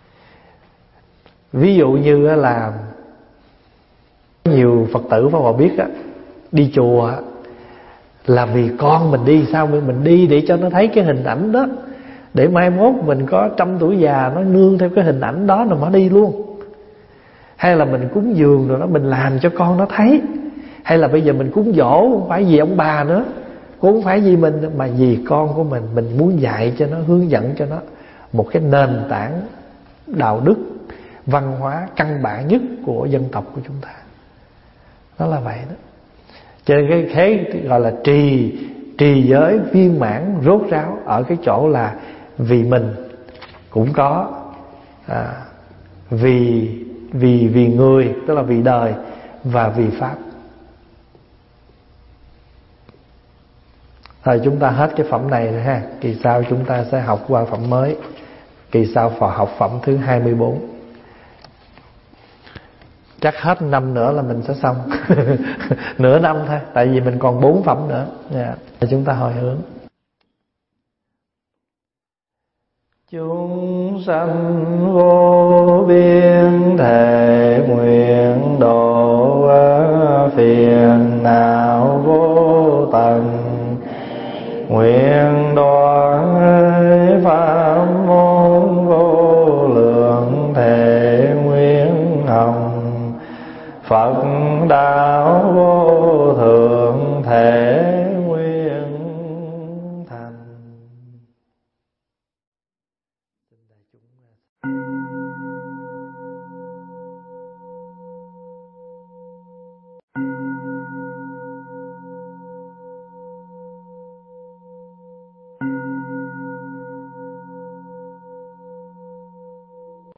Ví dụ như là nhiều Phật tử Pháp Hòa biết á, đi chùa là vì con mình đi, sao mình đi để cho nó thấy cái hình ảnh đó, để mai mốt mình có 100 tuổi già nó nương theo cái hình ảnh đó rồi mà đi luôn. Hay là mình cúng dường rồi đó, mình làm cho con nó thấy. Hay là bây giờ mình cúng dỗ không phải vì ông bà nữa, cũng không phải vì mình, mà vì con của mình muốn dạy cho nó, hướng dẫn cho nó một cái nền tảng đạo đức, văn hóa căn bản nhất của dân tộc của chúng ta. Đó là vậy đó. Cho nên cái thế gọi là trì giới viên mãn rốt ráo ở cái chỗ là vì mình cũng có, vì người, tức là vì đời, và vì pháp. Rồi chúng ta hết cái phẩm này rồi ha. Kỳ sau chúng ta sẽ học qua phẩm mới. Kỳ sau học phẩm thứ 24. Chắc hết năm nữa là mình sẽ xong. Nửa năm thôi, tại vì mình còn 4 phẩm nữa. Chúng ta hồi hướng. Chúng sanh vô biên thể nguyện độ phiền não vô tận, nguyện đoạn pháp môn vô lượng thể nguyện hồng Phật đã